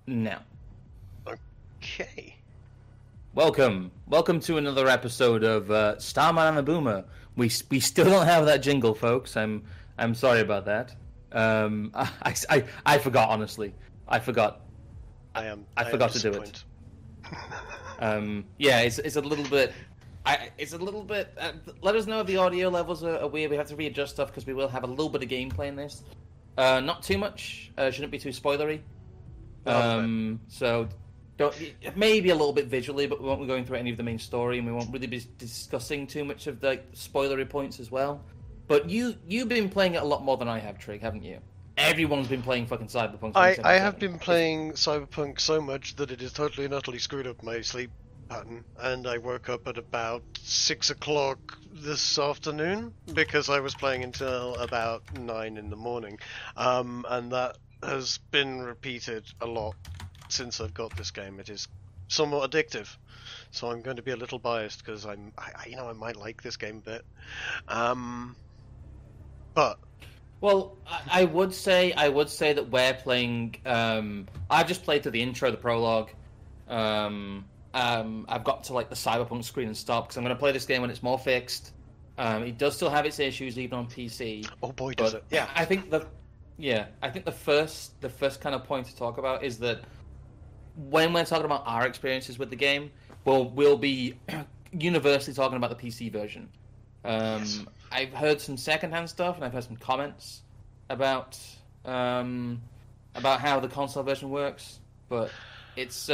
Now, Okay. welcome to another episode of Starman and the Boomer. We still don't have that jingle, folks. I'm sorry about that. I forgot, honestly. I forgot. I am. I forgot to do it. disappointed. Yeah, it's a little bit. It's a little bit. Let us know if the audio levels are weird. We have to readjust stuff because we will have a little bit of gameplay in this. Not too much. Shouldn't be too spoilery. So don't, maybe a little bit visually, but we won't be going through any of the main story, and we won't really be discussing too much of the spoilery points as well. But you've been playing it a lot more than I have, Trig, haven't you? Everyone's been playing fucking Cyberpunk. I have been playing Cyberpunk so much that it has totally and utterly screwed up my sleep pattern, and I woke up at about 6 o'clock this afternoon because I was playing until about 9 in the morning, and that has been repeated a lot since I've got this game. It is somewhat addictive, so I'm going to be a little biased because I might like this game a bit, but. Well, I would say that we're playing. I've just played through the intro, the prologue. I've got to like the Cyberpunk screen and stop because I'm going to play this game when it's more fixed. It does still have its issues even on PC. Oh boy, does it! Yeah, I think the first kind of point to talk about is that when we're talking about our experiences with the game, we'll be universally talking about the PC version. Yes. I've heard some secondhand stuff, and I've heard some comments about how the console version works, but it's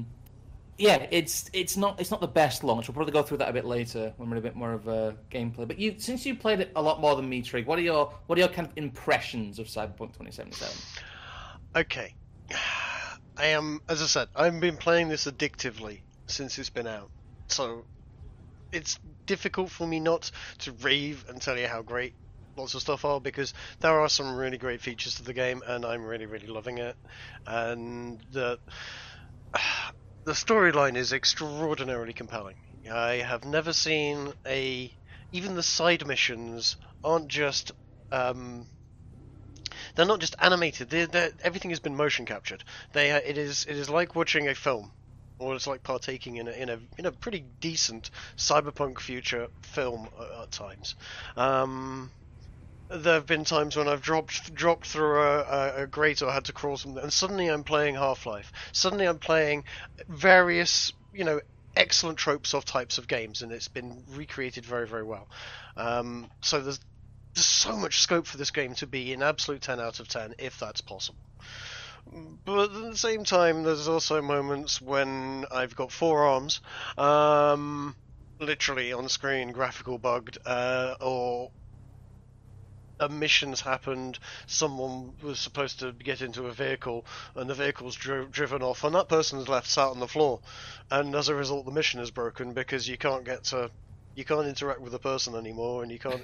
it's not the best launch. We'll probably go through that a bit later when we're a bit more of a gameplay. But since you played it a lot more than me, Trig, what are your kind of impressions of Cyberpunk 2077? Okay, I am, as I said, I've been playing this addictively since it's been out, so it's difficult for me not to rave and tell you how great lots of stuff are, because there are some really great features to the game and I'm really loving it, and the storyline is extraordinarily compelling. I have never seen even the side missions aren't just they're not just animated, everything has been motion captured. It is like watching a film, or it's like partaking in a pretty decent cyberpunk future film at times. There have been times when I've dropped through a grate or had to crawl something, and suddenly I'm playing Half-Life. Suddenly I'm playing various, excellent tropes of types of games, and it's been recreated very well. So there's so much scope for this game to be an absolute 10 out of 10, if that's possible. But at the same time, there's also moments when I've got four arms, literally on screen, graphical bugged, or a mission's happened, someone was supposed to get into a vehicle, and the vehicle's driven off, and that person's left sat on the floor, and as a result the mission is broken because you can't interact with the person anymore, and you can't.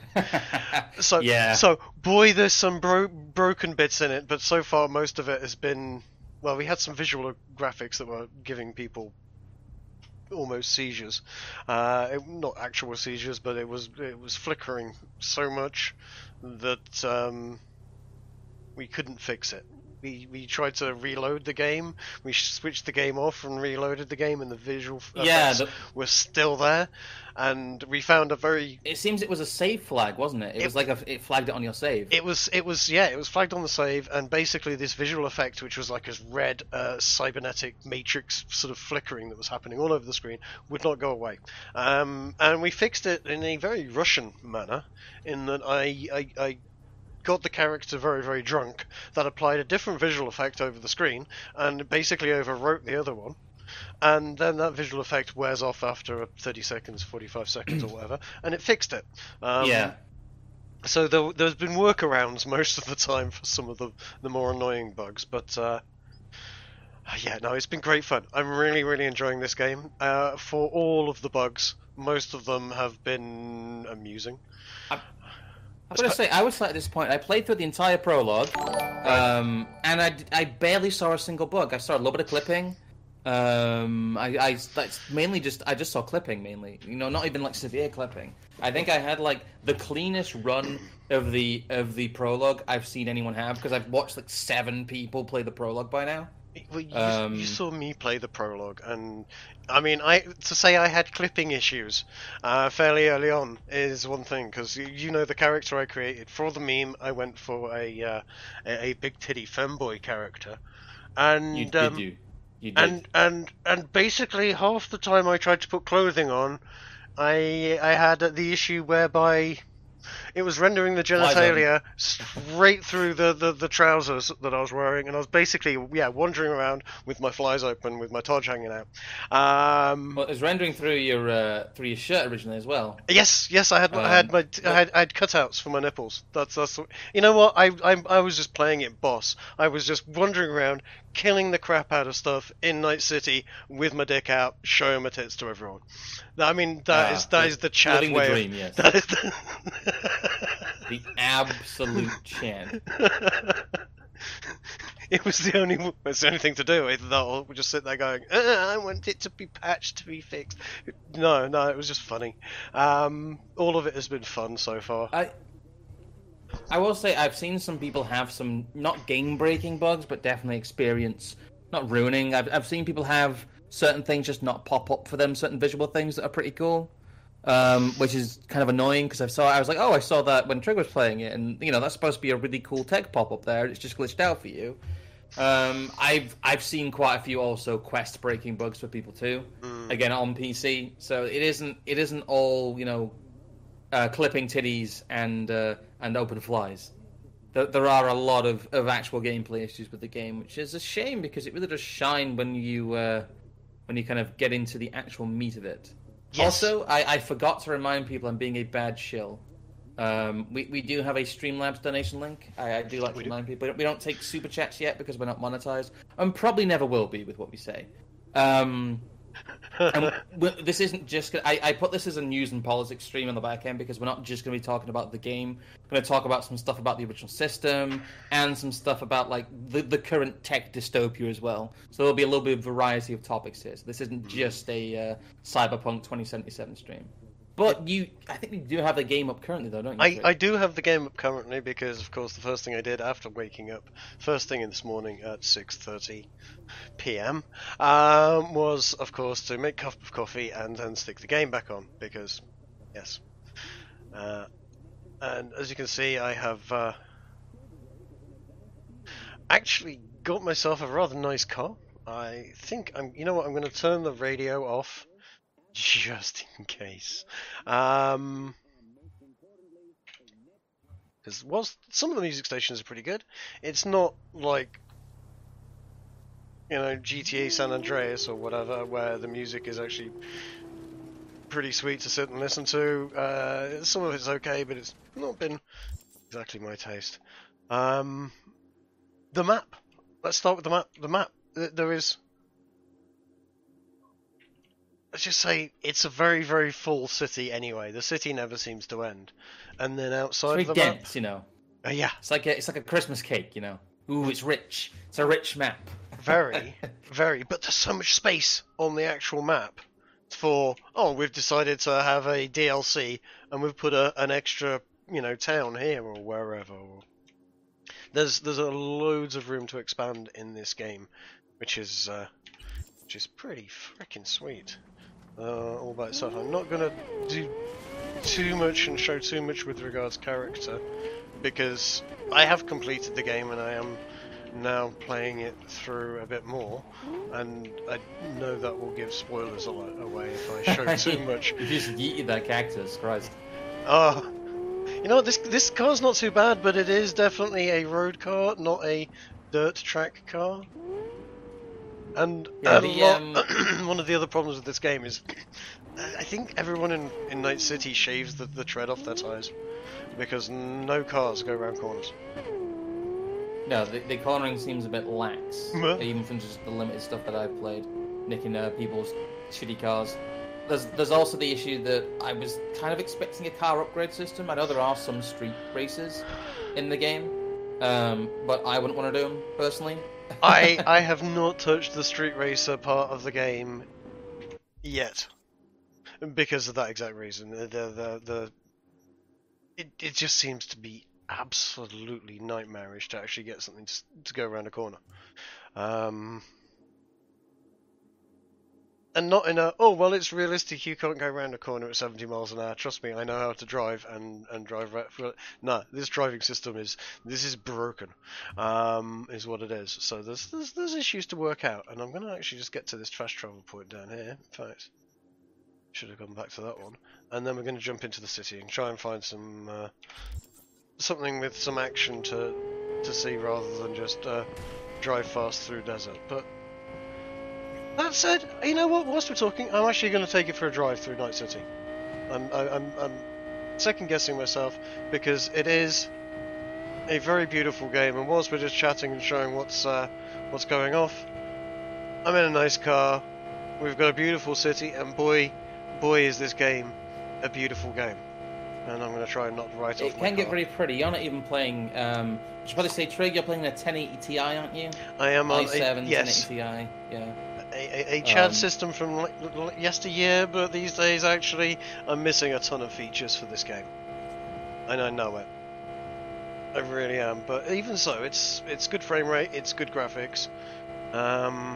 So boy, there's some broken bits in it, but so far most of it has been. Well, we had some visual graphics that were giving people almost seizures. Not actual seizures, but it was flickering so much that we couldn't fix it. We tried to reload the game. We switched the game off and reloaded the game, and the visual effects were still there. And we found a very. It seems it was a save flag, wasn't it? It was like it flagged it on your save. It was flagged on the save, and basically this visual effect, which was like a red cybernetic matrix sort of flickering that was happening all over the screen, would not go away. And we fixed it in a very Russian manner, in that I got the character very drunk, that applied a different visual effect over the screen and basically overwrote the other one, and then that visual effect wears off after 30 seconds, 45 seconds or whatever, and it fixed it. So there's been workarounds most of the time for some of the more annoying bugs, but it's been great fun. I'm really enjoying this game. For all of the bugs, most of them have been amusing. I'm going to say, I was at this point, I played through the entire prologue, and I barely saw a single bug. I saw a little bit of clipping. I just saw clipping mainly. Not even like severe clipping. I think I had like the cleanest run of the prologue I've seen anyone have, because I've watched like 7 people play the prologue by now. Well, you Um, saw me play the prologue, and I mean, to say I had clipping issues fairly early on is one thing, because you know the character I created for the meme. I went for a big titty femboy character, you and did you, you did. and basically half the time I tried to put clothing on, I had the issue whereby it was rendering the Flies open. genitalia straight through the trousers that I was wearing, and I was basically wandering around with my flies open, with my todge hanging out. Well, it was rendering through your shirt originally as well. Yes, Um, I had cutouts for my nipples. That's you know what, I was just playing it boss. I was just wandering around, killing the crap out of stuff in Night City with my dick out, showing my tits to everyone. I mean, that is the Chad living the way of dream, yes. that is the The absolute chant. It's the only thing to do. Either that or we just sit there going, I want it to be patched, to be fixed. No, it was just funny. All of it has been fun so far. I will say I've seen some people have some not game-breaking bugs, but definitely experience not ruining. I've seen people have certain things just not pop up for them, certain visual things that are pretty cool, which is kind of annoying because I was like, oh, I saw that when Trig was playing it, and you know that's supposed to be a really cool tech pop up there. It's just glitched out for you. I've seen quite a few also quest breaking bugs for people too. Again on PC, so it isn't all clipping titties and open flies. There are a lot of actual gameplay issues with the game, which is a shame because it really does shine when you kind of get into the actual meat of it. Yes. Also, I forgot to remind people I'm being a bad shill. We do have a Streamlabs donation link. I do like to remind people. We don't take super chats yet because we're not monetized, and probably never will be with what we say. And this isn't just. I put this as a news and politics stream on the back end because we're not just going to be talking about the game. We're going to talk about some stuff about the original system and some stuff about like the current tech dystopia as well. So there'll be a little bit of variety of topics here. So this isn't just a Cyberpunk 2077 stream. But I think you do have the game up currently, though, don't you? I do have the game up currently because, of course, the first thing I did after waking up, first thing in this morning at 6:30 p.m., was, of course, to make a cup of coffee and then stick the game back on because, yes. And as you can see, I have actually got myself a rather nice car. I think you know what, I'm going to turn the radio off. Just in case. Because whilst some of the music stations are pretty good, it's not like, GTA San Andreas or whatever, where the music is actually pretty sweet to sit and listen to. Some of it's okay, but it's not been exactly my taste. The map. Let's start with the map. The map. There is... Let's just say it's a very, very full city anyway. The city never seems to end. And then outside it's of the very dense, map... yeah. It's like a Christmas cake, Ooh, it's rich. It's a rich map. Very, very. But there's so much space on the actual map for, we've decided to have a DLC and we've put an extra, town here or wherever. There's loads of room to expand in this game, which is pretty freaking sweet. All by itself. I'm not going to do too much and show too much with regards character because I have completed the game and I am now playing it through a bit more, and I know that will give spoilers away if I show too much. You just yeeted that cactus, Christ. This car's not too bad, but it is definitely a road car, not a dirt track car. And one of the other problems with this game is I think everyone in Night City shaves the tread off their tyres because no cars go around corners. No, the cornering seems a bit lax, even from just the limited stuff that I've played, nicking people's shitty cars. There's also the issue that I was kind of expecting a car upgrade system. I know there are some street races in the game, but I wouldn't want to do them personally. I have not touched the Street Racer part of the game yet, because of that exact reason. It just seems to be absolutely nightmarish to actually get something to go around a corner. And not in a, oh, well, it's realistic, you can't go around a corner at 70 miles an hour. Trust me, I know how to drive and drive right for. No, this driving system this is broken, is what it is. So there's issues to work out, and I'm going to actually just get to this fast travel point down here. In fact, should have gone back to that one. And then we're going to jump into the city and try and find some, something with some action to see rather than just drive fast through desert. But that said, you know what? Whilst we're talking, I'm actually going to take it for a drive through Night City. I'm second guessing myself because it is a very beautiful game. And whilst we're just chatting and showing what's going off, I'm in a nice car. We've got a beautiful city, and boy, is this game a beautiful game. And I'm going to try and not write off my car. It can get very pretty. You're not even playing. I should probably say, Trig, you're playing a 1080 Ti, aren't you? I am on i7 yes. 1080 Ti. Yeah. A CHAD system from yesteryear, but these days actually I'm missing a ton of features for this game, and I know it. I really am. But even so, it's good frame rate, it's good graphics, and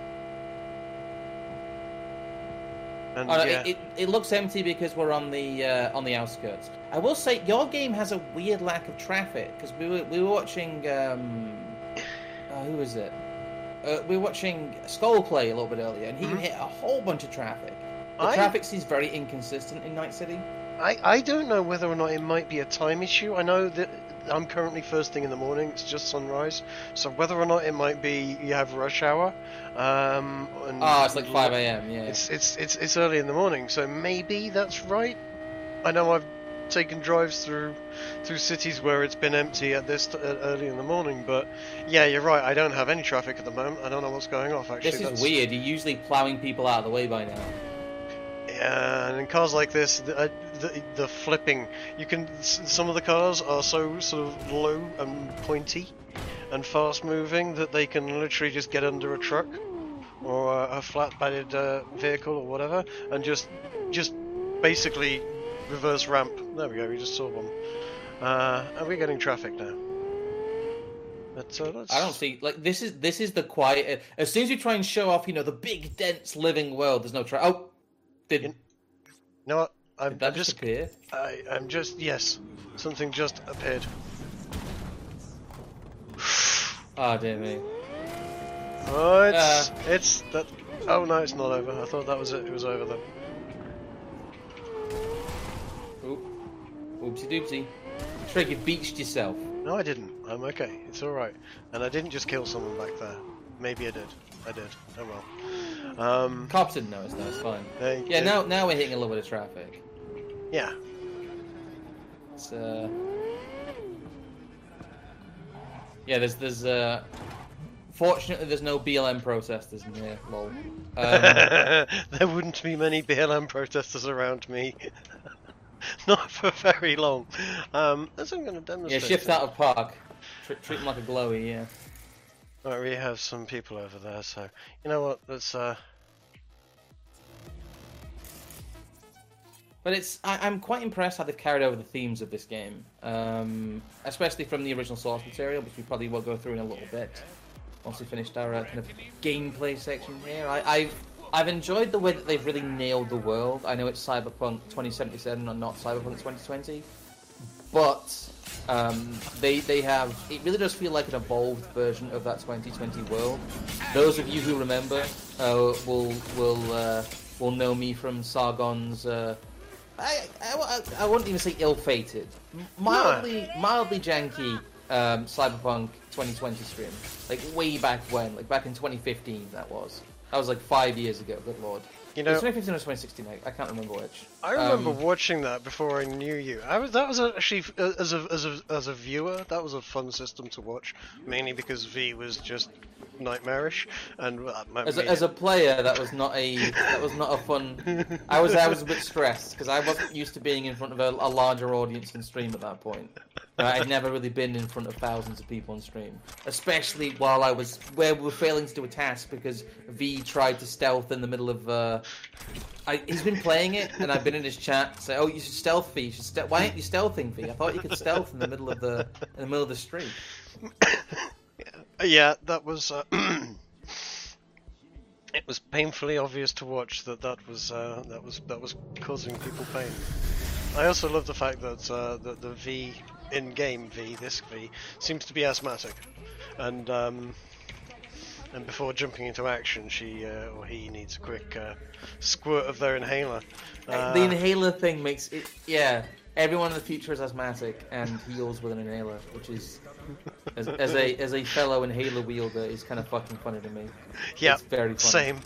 yeah. It looks empty because we're on the outskirts. I will say your game has a weird lack of traffic because we were watching who was it? We were watching Skull play a little bit earlier, and he hit a whole bunch of traffic. The traffic seems very inconsistent in Night City. I don't know whether or not it might be a time issue. I know that I'm currently first thing in the morning, it's just sunrise, so whether or not it might be you have rush hour. It's like 5 a.m. Yeah. It's early in the morning, so maybe that's right. I know I've taken drives through cities where it's been empty at this early in the morning, but yeah, you're right. I don't have any traffic at the moment. I don't know what's going off. Actually, this is weird. You're usually ploughing people out of the way by now. Yeah, and in cars like this, the flipping, some of the cars are so sort of low and pointy and fast moving that they can literally just get under a truck or a flat-bedded vehicle or whatever, and just basically reverse ramp. There we go. We just saw one. Are we getting traffic now? Let's... I don't see this is the quiet. As soon as you try and show off, the big dense living world, there's no traffic. Oh, you know what? Did that just appear? I'm just yes. Something just appeared. Oh dear me. Oh, it's that. Oh no, it's not over. I thought that was it. It was over then. Oopsie doopsie. Trig, you beached yourself. No, I didn't. I'm okay. It's alright. And I didn't just kill someone back there. Maybe I did. I did. Oh well. Cops didn't notice, though. It's fine. Now we're hitting a little bit of traffic. Yeah. It's, yeah, there's fortunately, there's no BLM protesters in here, lol. There wouldn't be many BLM protesters around me. Not for very long. As I'm going to demonstrate. Yeah, shift out of park. Treat them like a glowy, yeah. Right, we have some people over there, so you know what? Let's. But I'm quite impressed how they've carried over the themes of this game, especially from the original source material, which we probably will go through in a little bit once we finished our kind of gameplay section here. I've enjoyed the way that they've really nailed the world. I know it's Cyberpunk 2077 and not Cyberpunk 2020, but they have. It really does feel like an evolved version of that 2020 world. Those of you who remember will know me from Sargon's. I wouldn't even say ill-fated, mildly janky Cyberpunk 2020 stream, like way back when, like back in 2015. That was like 5 years ago. Good lord. You know, 2015 or 2016. I can't remember which. I remember watching that before I knew you. That was actually as a viewer, that was a fun system to watch, mainly because V was just nightmarish, and as a player, that was not a fun. I was a bit stressed because I wasn't used to being in front of a larger audience on stream at that point. I'd never really been in front of thousands of people on stream, especially while where we were failing to do a task because V tried to stealth in the middle of. He's been playing it, and I've been in his chat saying, "Oh, you should stealth, V. Why aren't you stealthing, V? I thought you could stealth in the middle of the stream." Yeah, that was. It was painfully obvious to watch that was causing people pain. I also love the fact that the V in-game V, this V, seems to be asthmatic, and before jumping into action, she or he needs a quick squirt of their inhaler. The inhaler thing makes it. Yeah, everyone in the future is asthmatic and heals with an inhaler, which is, as a fellow inhaler wielder, is kind of fucking funny to me. Yeah, it's very funny. Same.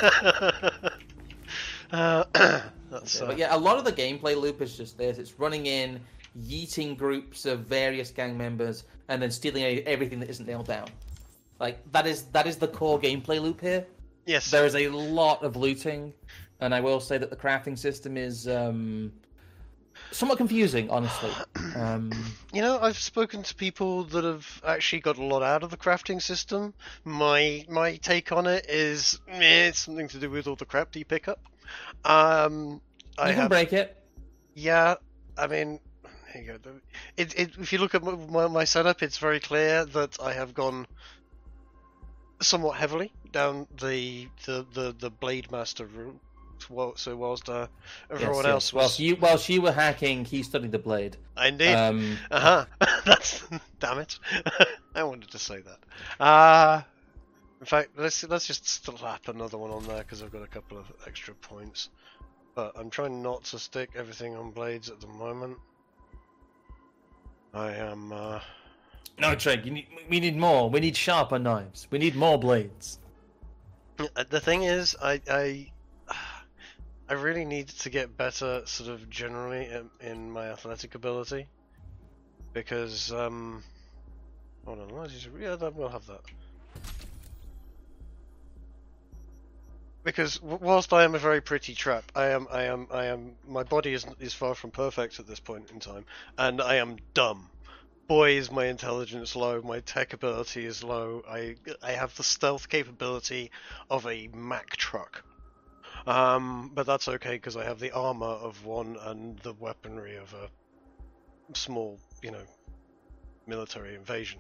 But yeah, a lot of the gameplay loop is just this: it's running in, yeeting groups of various gang members, and then stealing everything that isn't nailed down. Like that is the core gameplay loop here. Yes. There is a lot of looting, and I will say that the crafting system is somewhat confusing, honestly. You know, I've spoken to people that have actually got a lot out of the crafting system. My take on it is, it's something to do with all the crap that you pick up. You can break it. Yeah, I mean, here you go. If you look at my setup, it's very clear that I have gone somewhat heavily down the Blade Master route. So whilst everyone else was... Whilst you were hacking, he studied the blade. Indeed. That's... Damn it. I wanted to say that. In fact, let's just slap another one on there, because I've got a couple of extra points. But I'm trying not to stick everything on blades at the moment. I am... No, Treg, we need more. We need sharper knives. We need more blades. The thing is, I really need to get better, sort of generally, in my athletic ability, because hold on, yeah, we'll have that. Because whilst I am a very pretty trap, I am. My body is far from perfect at this point in time, and I am dumb. Boy, is my intelligence low, my tech ability is low. I have the stealth capability of a Mack truck. But that's okay, because I have the armor of one and the weaponry of a small, military invasion.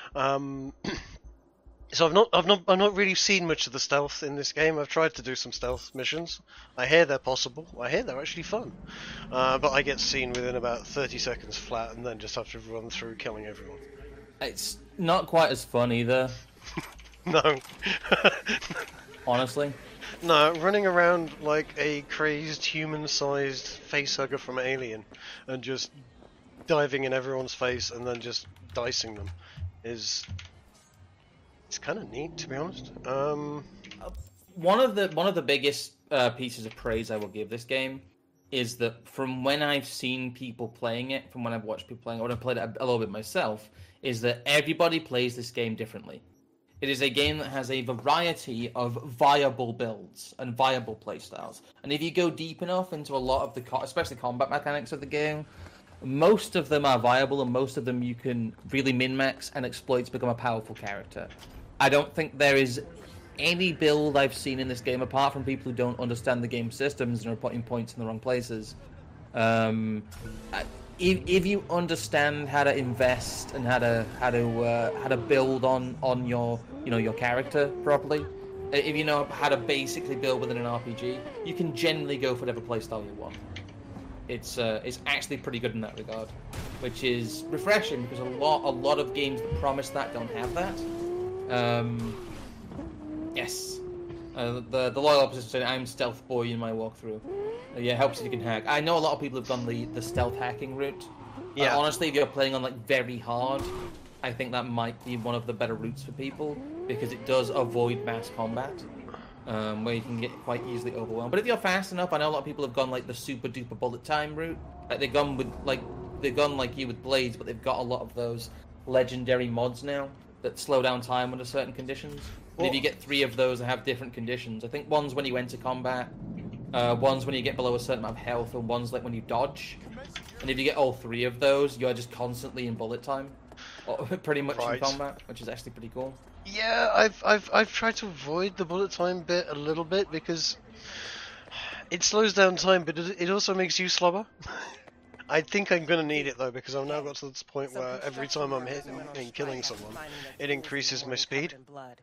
So I've not really seen much of the stealth in this game. I've tried to do some stealth missions. I hear they're possible. I hear they're actually fun. But I get seen within about 30 seconds flat, and then just have to run through killing everyone. It's not quite as fun either. No. Honestly. No, running around like a crazed human-sized facehugger from Alien, and just diving in everyone's face and then just dicing them is... It's kind of neat, to be honest. One of the biggest pieces of praise I will give this game is that from when I've seen people playing it, from when I've watched people playing it, when I've played it a little bit myself, is that everybody plays this game differently. It is a game that has a variety of viable builds and viable playstyles. And if you go deep enough into a lot of the, especially combat mechanics of the game, most of them are viable, and most of them you can really min-max and exploit to become a powerful character. I don't think there is any build I've seen in this game, apart from people who don't understand the game systems and are putting points in the wrong places. If you understand how to invest and how to build on your character properly, if you know how to basically build within an RPG, you can generally go for whatever playstyle you want. It's actually pretty good in that regard, which is refreshing, because a lot of games that promise that don't have that. Yes. The loyal opposition said, I'm stealth boy in my walkthrough. Yeah, helps if you can hack. I know a lot of people have done the stealth hacking route. Yeah. Honestly, if you're playing on very hard, I think that might be one of the better routes for people, because it does avoid mass combat, where you can get quite easily overwhelmed. But if you're fast enough, I know a lot of people have gone the super duper bullet time route. They've gone like you with blades, but they've got a lot of those legendary mods now that slow down time under certain conditions. And if you get 3 of those that have different conditions, I think one's when you enter combat, one's when you get below a certain amount of health, and one's when you dodge. And if you get all 3 of those, you're just constantly in bullet time, pretty much in combat, which is actually pretty cool. Yeah, I've tried to avoid the bullet time bit a little bit, because it slows down time, but it also makes you slower. I think I'm gonna need it though, because I've now got to this point where every time I'm hitting and killing someone, it increases my speed.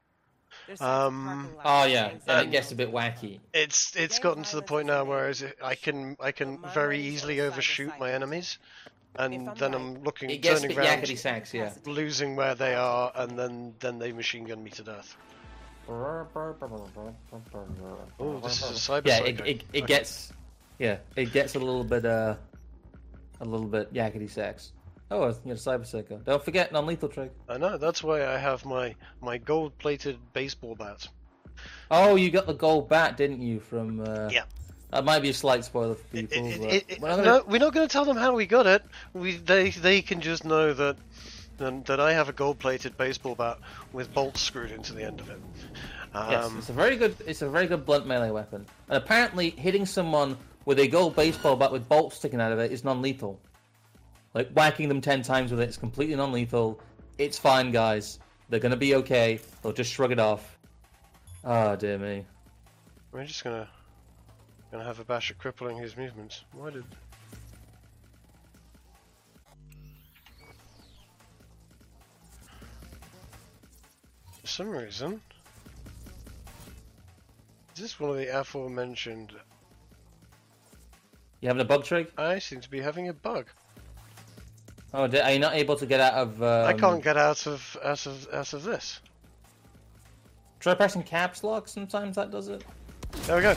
Oh yeah, and it gets a bit wacky. It's gotten to the point now where I can very easily overshoot my enemies, and then I'm It gets a turning bit around, yakety sax, yeah. losing where they are, and then they machine gun me to death. Oh, this is a cyber Yeah, psycho. it gets, yeah, it gets a little bit yakety sax. Oh, you got a cyber psycho. Don't forget non-lethal trick. I know, that's why I have my gold-plated baseball bat. Oh, you got the gold bat, didn't you? From Yeah. That might be a slight spoiler for people. No, we're not going to tell them how we got it. They can just know that I have a gold-plated baseball bat with bolts screwed into the end of it. Yes, it's a very good blunt melee weapon. And apparently, hitting someone with a gold baseball bat with bolts sticking out of it is non-lethal. Like whacking them 10 times with it is completely non-lethal. It's fine, guys. They're gonna be okay. They'll just shrug it off. Oh dear me. We're just gonna have a bash at crippling his movements. Why did? For some reason, is this one of the aforementioned? You having a bug trick? I seem to be having a bug. Oh, are you not able to get out of? I can't get out of this. Try pressing caps lock. Sometimes that does it. There we go.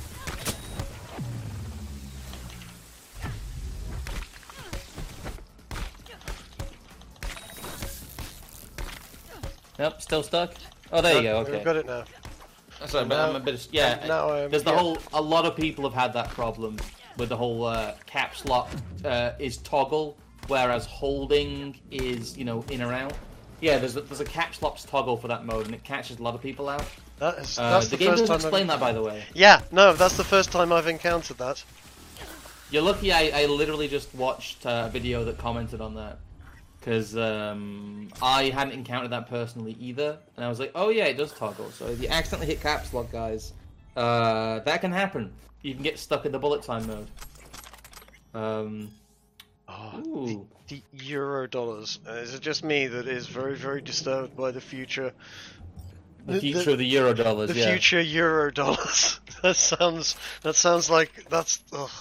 Yep, still stuck. Oh, there you go. Okay. We've got it now. Sorry, but I'm a bit. Yeah. Now there's the whole. A lot of people have had that problem with the whole caps lock is toggle, whereas holding is in or out. Yeah, there's a caps lock toggle for that mode, and it catches a lot of people out. That's the game doesn't explain that, by the way. Yeah, no, that's the first time I've encountered that. You're lucky. I literally just watched a video that commented on that. Because I hadn't encountered that personally either, and I was like, "Oh yeah, it does toggle." So if you accidentally hit caps lock, guys, that can happen. You can get stuck in the bullet time mode. The euro dollars. Is it just me that is very, very disturbed by the future? The future of the euro dollars. The future euro dollars. That sounds like that's. Ugh.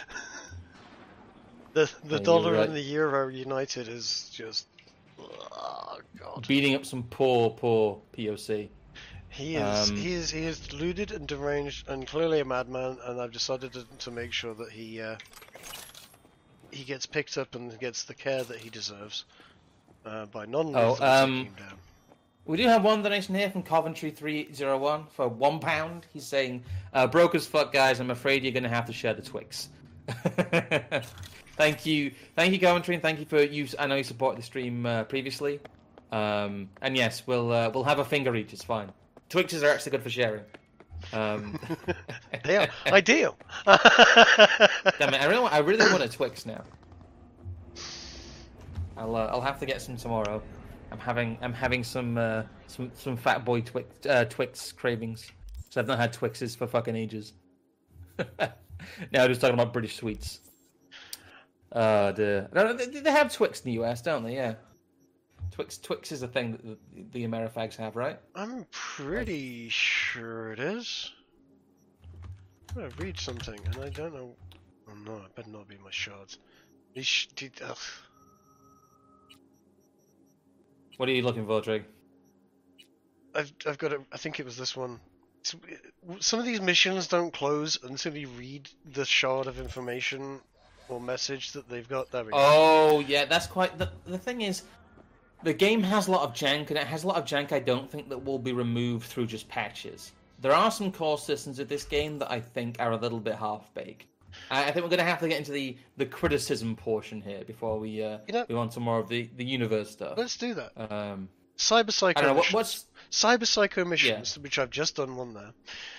The dollar right. and the euro united is just, oh god. Beating up some poor POC. He is deluded and deranged and clearly a madman, and I've decided to make sure that he gets picked up and gets the care that he deserves by non-lethal taking him down. We do have one donation here from Coventry 301 for £1. He's saying, "Broke as fuck, guys. I'm afraid you're going to have to share the Twix." Thank you, Coventry, and thank you for you. I know you supported the stream previously, and yes, we'll have a finger each. It's fine. Twixes are actually good for sharing. They are ideal. Damn it! I really want a Twix now. I'll have to get some tomorrow. I'm having some fat boy Twix cravings. So I've not had Twixes for fucking ages. Now I'm just talking about British sweets. No, they have Twix in the US, don't they? Yeah. Twix is a thing that the Amerifags have, right? I'm pretty sure it is. I'm gonna read something, and I don't know. Oh no, it better not be my shards. What are you looking for, Trig? I've got it. I think it was this one. Some of these missions don't close until you read the shard of information or message that they've got. There we go. Oh yeah, that's quite. The thing is, the game has a lot of jank, and it has a lot of jank I don't think that will be removed through just patches. There are some core systems of this game that I think are a little bit half-baked. I think we're going to have to get into the criticism portion here before we move on to more of the universe stuff. Let's do that. Cyber Psycho missions. Cyber Psycho missions, which I've just done one there.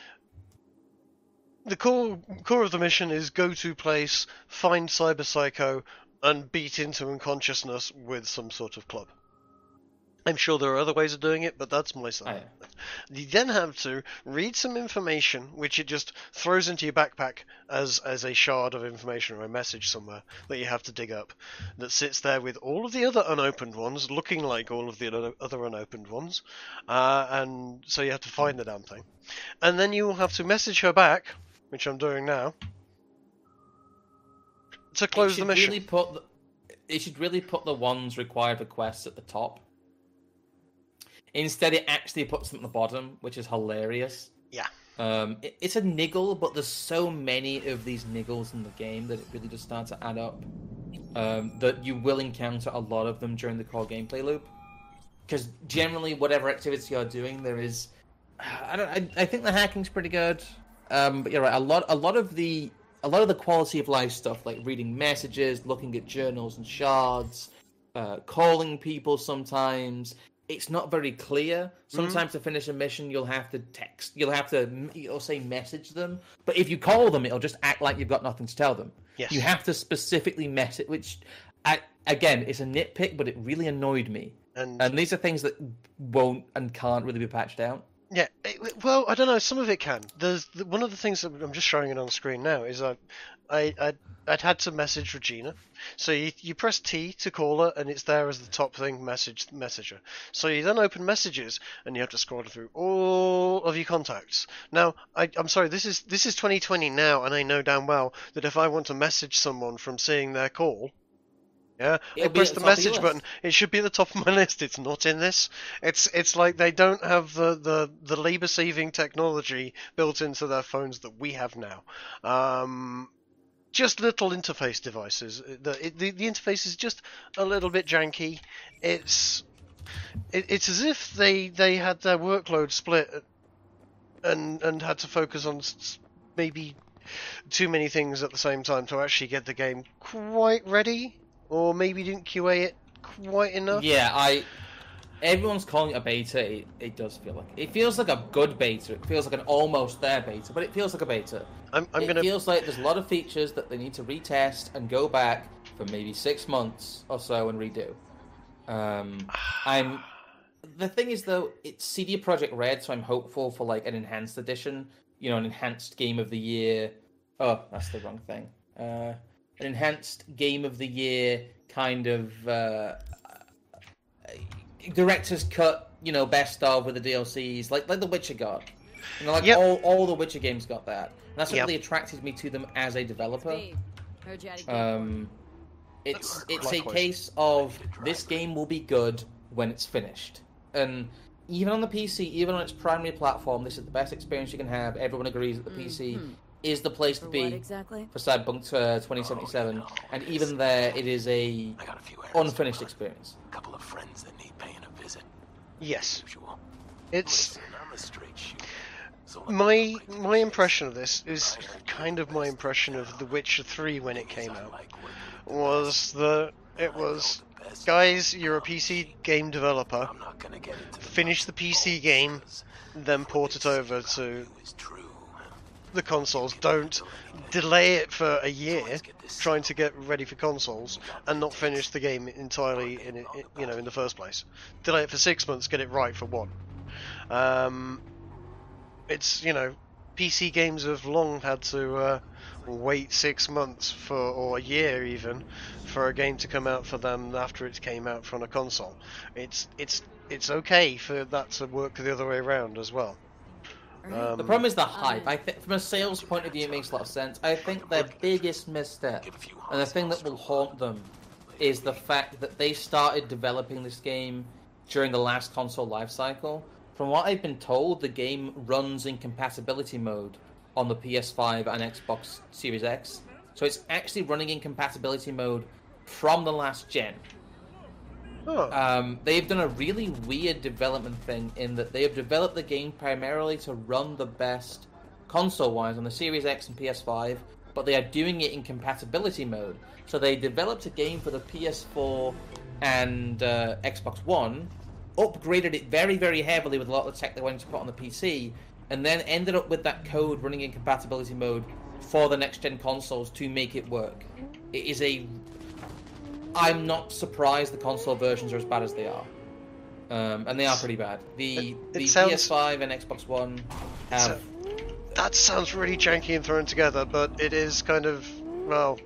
The core of the mission is go to place, find Cyber Psycho, and beat into unconsciousness with some sort of club. I'm sure there are other ways of doing it, but that's my Oh, side. yeah. You then have to read some information, which it just throws into your backpack as a shard of information or a message somewhere that you have to dig up, that sits there with all of the other unopened ones, looking like all of the other unopened ones, and so you have to find the damn thing. And then you will have to message her back, which I'm doing now, to close the mission. It should really put the ones required for quests at the top. Instead, it actually puts them at the bottom, which is hilarious. Yeah. It's a niggle, but there's so many of these niggles in the game that it really just starts to add up. That you will encounter a lot of them during the core gameplay loop. Because generally, whatever activity you're doing, there is... I think the hacking's pretty good. But you're right, a lot of the quality of life stuff, like reading messages, looking at journals and shards, calling people sometimes... It's not very clear. Sometimes to finish a mission, you'll have to text. You'll say message them. But if you call them, it'll just act like you've got nothing to tell them. Yes. You have to specifically message, which, again, it's a nitpick, but it really annoyed me. And these are things that won't and can't really be patched out. Yeah, well, I don't know. Some of it can. There's one of the things that I'm just showing it on screen now is I'd had to message Regina. So you press T to call her, and it's there as the top thing, messenger. So you then open messages, and you have to scroll through all of your contacts. Now, I'm sorry, this is 2020 now, and I know damn well that if I want to message someone from seeing their call. Yeah, I press the message button. It should be at the top of my list. It's not in this. It's like they don't have the labor saving technology built into their phones that we have now. Just little interface devices. The interface is just a little bit janky. It's as if they had their workload split and had to focus on maybe too many things at the same time to actually get the game quite ready. Or maybe didn't QA it quite enough. Yeah, everyone's calling it a beta. It does feel like it feels like a good beta. It feels like an almost there beta, but it feels like a beta. It feels like there's a lot of features that they need to retest and go back for maybe 6 months or so and redo. The thing is though, it's CD Projekt Red, so I'm hopeful for like an enhanced edition. You know, an enhanced Game of the Year. Oh, that's the wrong thing. An enhanced Game of the Year kind of director's cut, you know, best of with the DLCs, like The Witcher got. You know, like all the Witcher games got that. And that's what really attracted me to them as a developer. It's a case of this game will be good when it's finished. And even on the PC, even on its primary platform, this is the best experience you can have. Everyone agrees that the PC is the place to be exactly? for Cyberpunk 2077, and even there, it is a unfinished experience. A couple of friends that need paying a visit. Yes, Usual. it's I'm a straight shooter. So my impression of this is kind of my impression of The Witcher 3 when it came out. Was that it was, guys, you're a PC game developer. I'm not gonna get into Finish the PC game, then port it over to the consoles. Don't delay it for a year trying to get ready for consoles and not finish the game entirely in the first place. Delay it for 6 months, get it right for one. It's, PC games have long had to wait 6 months or a year even for a game to come out for them after it came out on a console. It's okay for that to work the other way around as well. The problem is the hype. I think, from a sales point of view, it makes a lot of sense. I think their biggest misstep, and the thing that will haunt them, is the fact that they started developing this game during the last console lifecycle. From what I've been told, the game runs in compatibility mode on the PS5 and Xbox Series X. So it's actually running in compatibility mode from the last gen. Oh. They've done a really weird development thing in that they have developed the game primarily to run the best console-wise on the Series X and PS5, but they are doing it in compatibility mode. So they developed a game for the PS4 and Xbox One, upgraded it very, very heavily with a lot of tech they wanted to put on the PC, and then ended up with that code running in compatibility mode for the next-gen consoles to make it work. It is I'm not surprised the console versions are as bad as they are. And they are pretty bad. The sounds- PS5 and Xbox One have. That sounds really janky and thrown together, but it is kind of, well,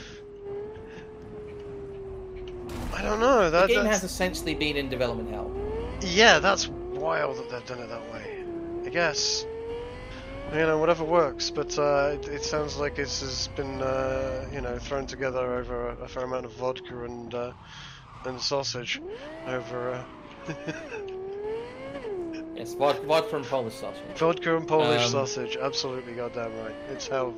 I don't know. The game that's, has essentially been in development hell. yeah, that's wild that they've done it that way. I guess, you know, whatever works. But it sounds like this has been, you know, thrown together over a fair amount of vodka and sausage over. Yes, vodka and Polish sausage. Vodka and Polish Um, sausage, absolutely goddamn right. It's how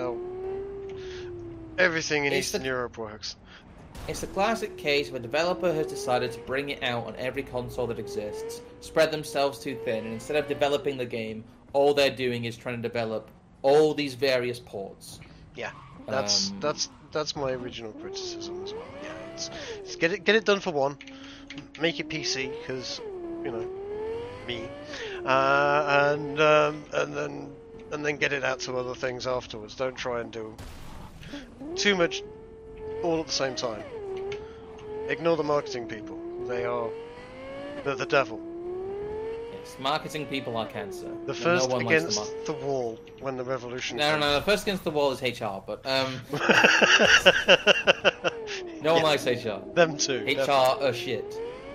everything in It's Eastern the- Europe works. It's the classic case where a developer has decided to bring it out on every console that exists, spread themselves too thin, and instead of developing the game, all they're doing is trying to develop all these various ports. Yeah, that's Um, that's my original criticism as well. Yeah, it's get it done for one, make it PC because you know me, and then get it out to other things afterwards. Don't try and do too much all at the same time. Ignore the marketing people. They're the devil. Yes, marketing people are cancer. The No first one likes against the wall when the revolution. No, the first against the wall is HR, but no one likes HR. Them too. HR are shit.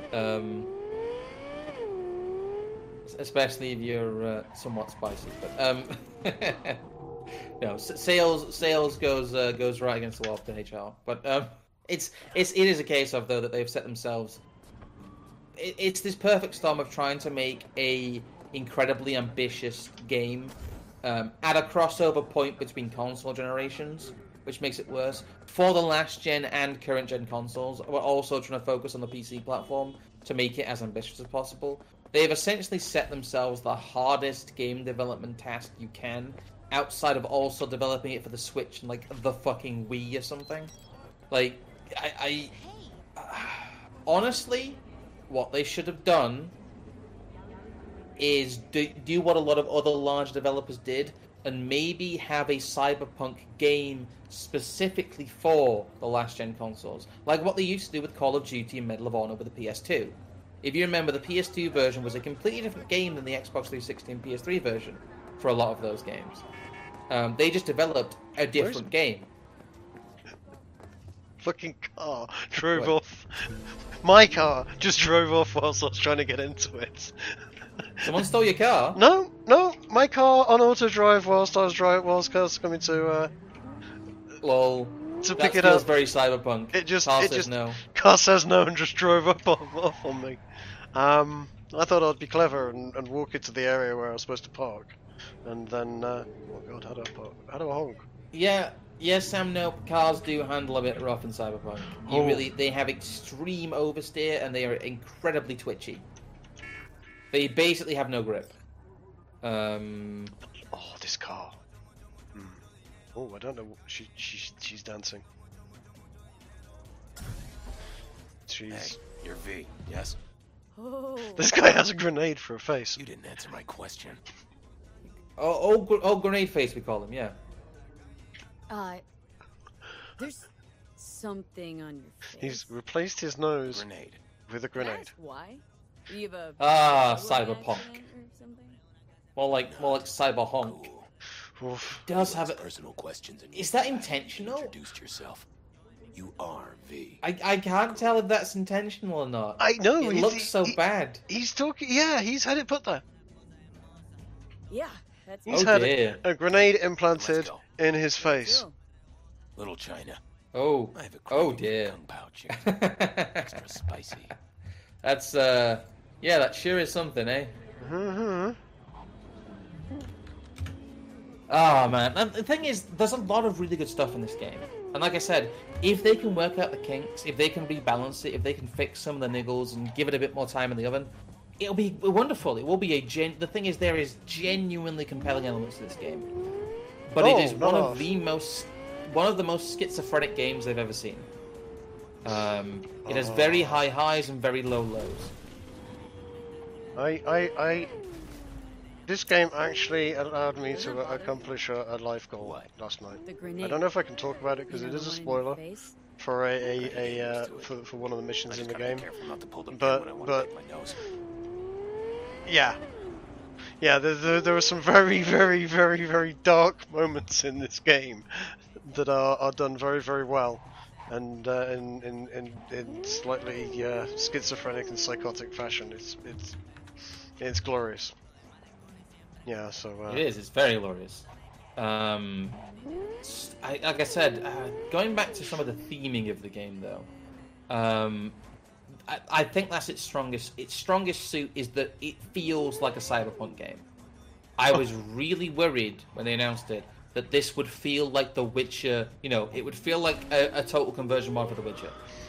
Especially if you're somewhat spicy, but no, sales goes right against the wall to HR. But it is a case of though that they've set themselves. It's this perfect storm of trying to make a incredibly ambitious game at a crossover point between console generations, which makes it worse. For the last gen and current gen consoles, we're also trying to focus on the PC platform to make it as ambitious as possible. They've essentially set themselves the hardest game development task you can, outside of also developing it for the Switch and like the fucking Wii or something. Like, I honestly, what they should have done is do what a lot of other large developers did and maybe have a Cyberpunk game specifically for the last gen consoles, like what they used to do with Call of Duty and Medal of Honor with the PS2. If you remember, the PS2 version was a completely different game than the Xbox 360 and PS3 version for a lot of those games. They just developed a different game. Fucking car drove off. My car just drove off whilst I was trying to get into it. Someone stole your car? No, my car on auto drive whilst I was coming to Lol. to That pick it feels up. very Cyberpunk. It just Car it says just no. car says no and just drove off on me. I thought I'd be clever and walk into the area where I was supposed to park, and then oh god, how do I park? How do I honk? Yeah, Sam, no, cars do handle a bit rough in Cyberpunk. Oh. They have extreme oversteer and they are incredibly twitchy. They basically have no grip. Oh, this car. Oh, I don't know. She's dancing. She's. Hey, you're V, yes? Oh. This guy has a grenade for a face. You didn't answer my question. Oh, grenade face we call him, yeah. There's something on your face. He's replaced his nose Grenade. with a grenade. That's why? You have a Cyberpunk. accident or something? More like cyber honk. Cool. Oof. Does have Those it? personal questions. And Is that you intentional? introduced yourself. You are V. I can't tell if that's intentional or not. I know. It looks so bad. He's talking. Yeah, he's had it put there. Yeah, that's He's Oh, had dear. a grenade implanted Let's go. in his face. True. Little China. Oh, I have a oh craving for dear. kung pao chicken. Extra spicy. That's yeah, that sure is something, eh? Mm-hmm. Oh man, and the thing is, there's a lot of really good stuff in this game. And like I said, if they can work out the kinks, if they can rebalance it, if they can fix some of the niggles and give it a bit more time in the oven, it'll be wonderful. It will be the thing is, there is genuinely compelling elements to this game. But it is one of the most schizophrenic games I've ever seen. It has very high highs and very low lows. This game actually allowed me to accomplish a life goal last night. The grenade. I don't know if I can talk about it because You it know is a the one in your spoiler face? for one of the missions in the game. Careful not to pull the pin But- when I want but- to pick my nose. Yeah. There are some very, very, very, very dark moments in this game that are done very, very well, and in slightly schizophrenic and psychotic fashion. It's glorious. Yeah. So. It is. It's very glorious. Like I said, going back to some of the theming of the game, though, I think that's its strongest. Its strongest suit is that it feels like a cyberpunk game. I was really worried when they announced it that this would feel like The Witcher. You know, it would feel like a total conversion mod for The Witcher.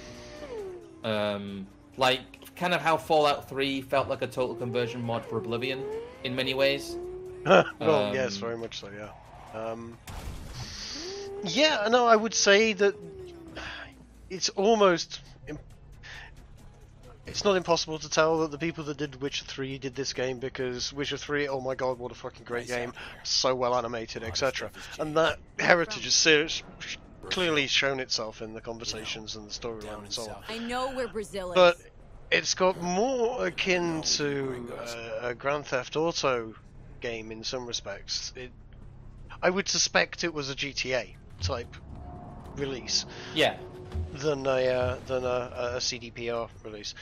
Like kind of how Fallout 3 felt like a total conversion mod for Oblivion in many ways. Well, yes, very much so. Yeah. Yeah. No, I would say that it's almost. It's not impossible to tell that the people that did Witcher 3 did this game because Witcher 3, oh my god, what a fucking great game, so well animated, etc. And that heritage has clearly shown itself in the conversations and the storyline and so on. I know where Brazil is. But it's got more akin to a Grand Theft Auto game in some respects. I would suspect it was a GTA type release. Yeah. Than a CDPR release.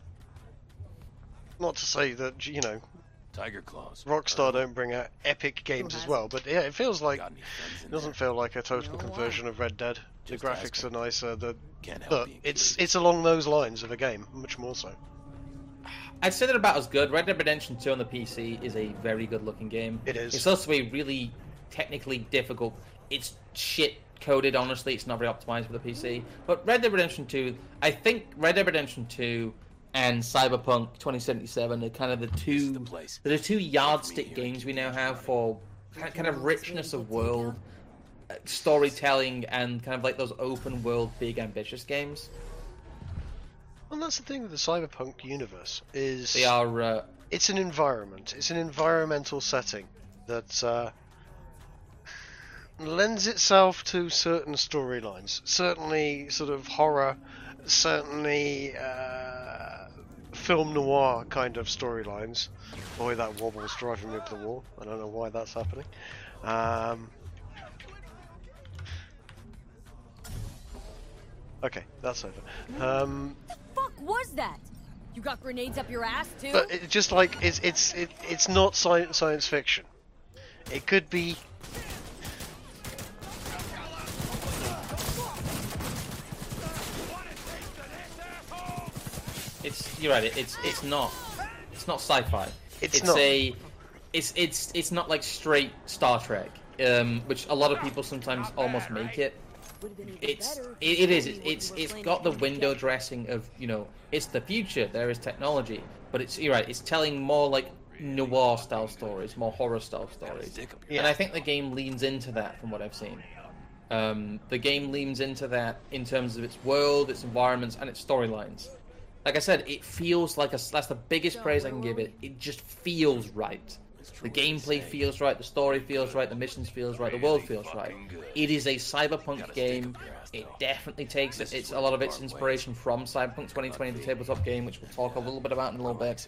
Not to say that Tiger claws. Rockstar don't bring out epic games as well, but yeah, it feels like Got any friends in it doesn't there? feel like a total No, conversion of Red Dead. The Just graphics asking. are nicer. Can't help But being it's along those lines of a game, much more so. I'd say they're about as good. Red Dead Redemption 2 on the PC is a very good looking game. It is. It's also a really technically difficult. It's shit coded, honestly. It's not very optimized for the PC. But Red Dead Redemption 2, I think Red Dead Redemption 2 and Cyberpunk 2077 are kind of the two yardstick games we now have for kind of richness of world, storytelling, and kind of like those open world, big ambitious games. Well, that's the thing with the Cyberpunk universe is They are. it's an environment. It's an environmental setting that lends itself to certain storylines. Certainly, sort of horror. Certainly, film noir kind of storylines. Boy, that wobble's driving me up the wall. I don't know why that's happening. Okay, that's over. Fuck was that? You got grenades up your ass too? But it just like it's not science fiction. It could be. You're right. It's not sci-fi. It's not. It's not like straight Star Trek, which a lot of people sometimes almost make it. Would've been even better if It is. we were It's playing got the video window games. dressing of it's the future. There is technology, but you're right. It's telling more like noir style stories, more horror style stories. Yeah. And I think the game leans into that from what I've seen. The game leans into that in terms of its world, its environments, and its storylines. Like I said, it feels like that's the biggest praise I can give it. It just feels right. The gameplay feels right, the story feels right, the missions feels right, the world feels right. It is a cyberpunk game. It definitely takes it's a lot of its inspiration from Cyberpunk 2020, the tabletop game, which we'll talk a little bit about in a little bit.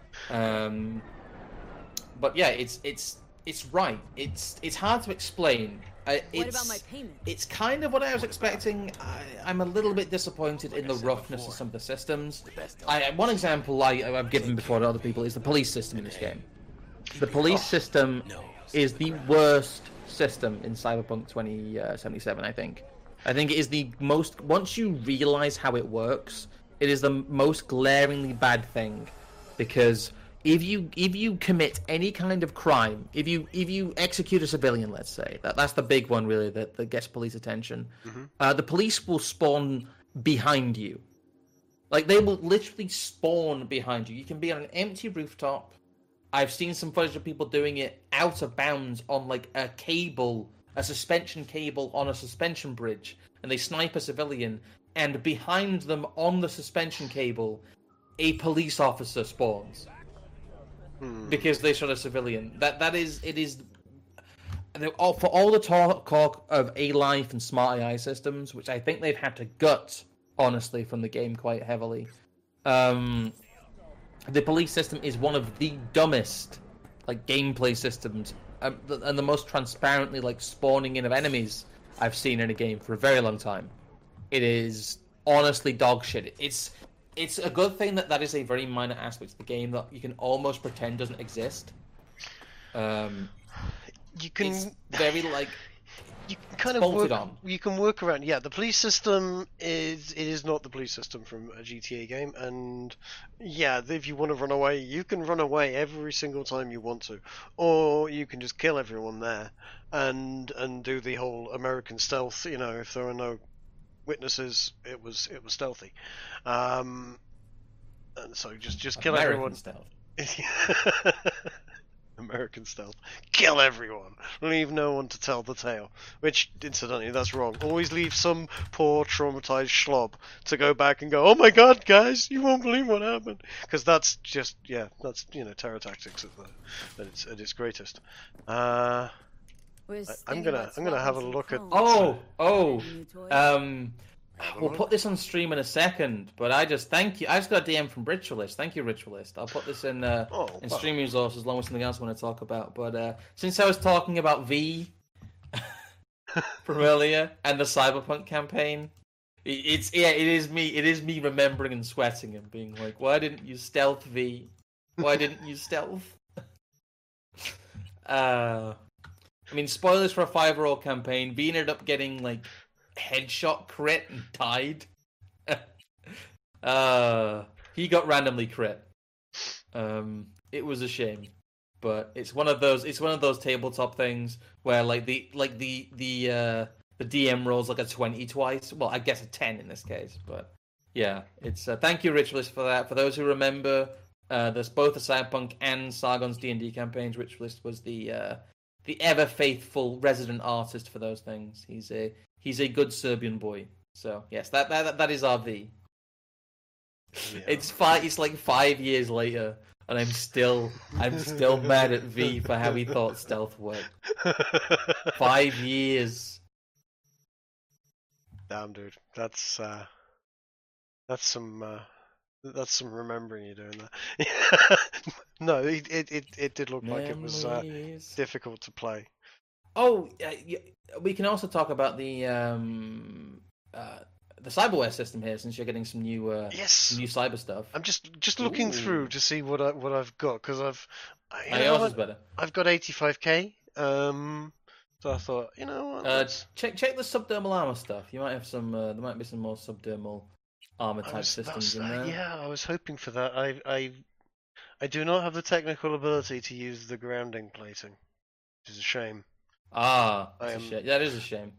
But yeah, it's right. It's hard to explain. What about my payment? It's kind of what I was expecting. I'm a little bit disappointed in the roughness of some of the systems. One example I've given before to other people is the police system in this game. The police system is the worst system in Cyberpunk 2077, I think. I think it is the most... Once you realize how it works, it is the most glaringly bad thing. Because if you commit any kind of crime, if you execute a civilian, let's say, that's the big one really that gets police attention, the police will spawn behind you. Like, they will literally spawn behind you. You can be on an empty rooftop. I've seen some footage of people doing it out of bounds on like a suspension cable on a suspension bridge, and they snipe a civilian, and behind them on the suspension cable, a police officer spawns because they shot a civilian. It is for all the talk of A-Life and smart AI systems, which I think they've had to gut, honestly, from the game quite heavily. The police system is one of the dumbest, like, gameplay systems, and the most transparently, like, spawning in of enemies I've seen in a game for a very long time. It is honestly dog shit. It's a good thing that is a very minor aspect of the game that you can almost pretend doesn't exist. You can It's very like you can kind of bolted work, on. you can work around. Yeah, the police system is not the police system from a GTA game, and yeah, if you want to run away, you can run away every single time you want to, or you can just kill everyone there, and do the whole American stealth. You know, if there are no witnesses, it was stealthy, and so just kill American everyone. Stealth. American stealth. Kill everyone. Leave no one to tell the tale. Which, incidentally, that's wrong. Always leave some poor, traumatized schlob to go back and go, oh my god, guys, you won't believe what happened. Because that's just, yeah, that's, terror tactics at its greatest. I'm gonna have a look at... We'll put this on stream in a second, but I just thank you. I just got a DM from Ritualist. Thank you, Ritualist. I'll put this in stream resources along with something else I want to talk about. But since I was talking about V from earlier and the Cyberpunk campaign, it is me remembering and sweating and being like, why didn't you stealth V? Why didn't you stealth? I mean, spoilers for a 5-year-old campaign. V ended up getting like headshot crit and died. He got randomly crit. It was a shame, but it's one of those tabletop things where like the DM rolls like a 20 twice. Well, I guess a 10 in this case, but yeah, it's thank you, Ritualist, for that. For those who remember, there's both the Cyberpunk and Sargon's D&D campaigns. Ritualist was the ever faithful resident artist for those things. He's a good Serbian boy. So yes, that is our V. Yeah. It's like 5 years later, and I'm still mad at V for how he thought stealth worked. 5 years. Damn, dude, that's some remembering you doing that. No, it did look like it was difficult to play. Oh, we can also talk about the cyberware system here, since you're getting some new some new cyber stuff. I'm just looking through to see what I've got, because yours is better. I've got 85k. So I thought, you know what? Check the subdermal armor stuff. You might have some. There might be some more subdermal armor type systems in there. Yeah, I was hoping for that. I do not have the technical ability to use the grounding plating, which is a shame. That is a shame.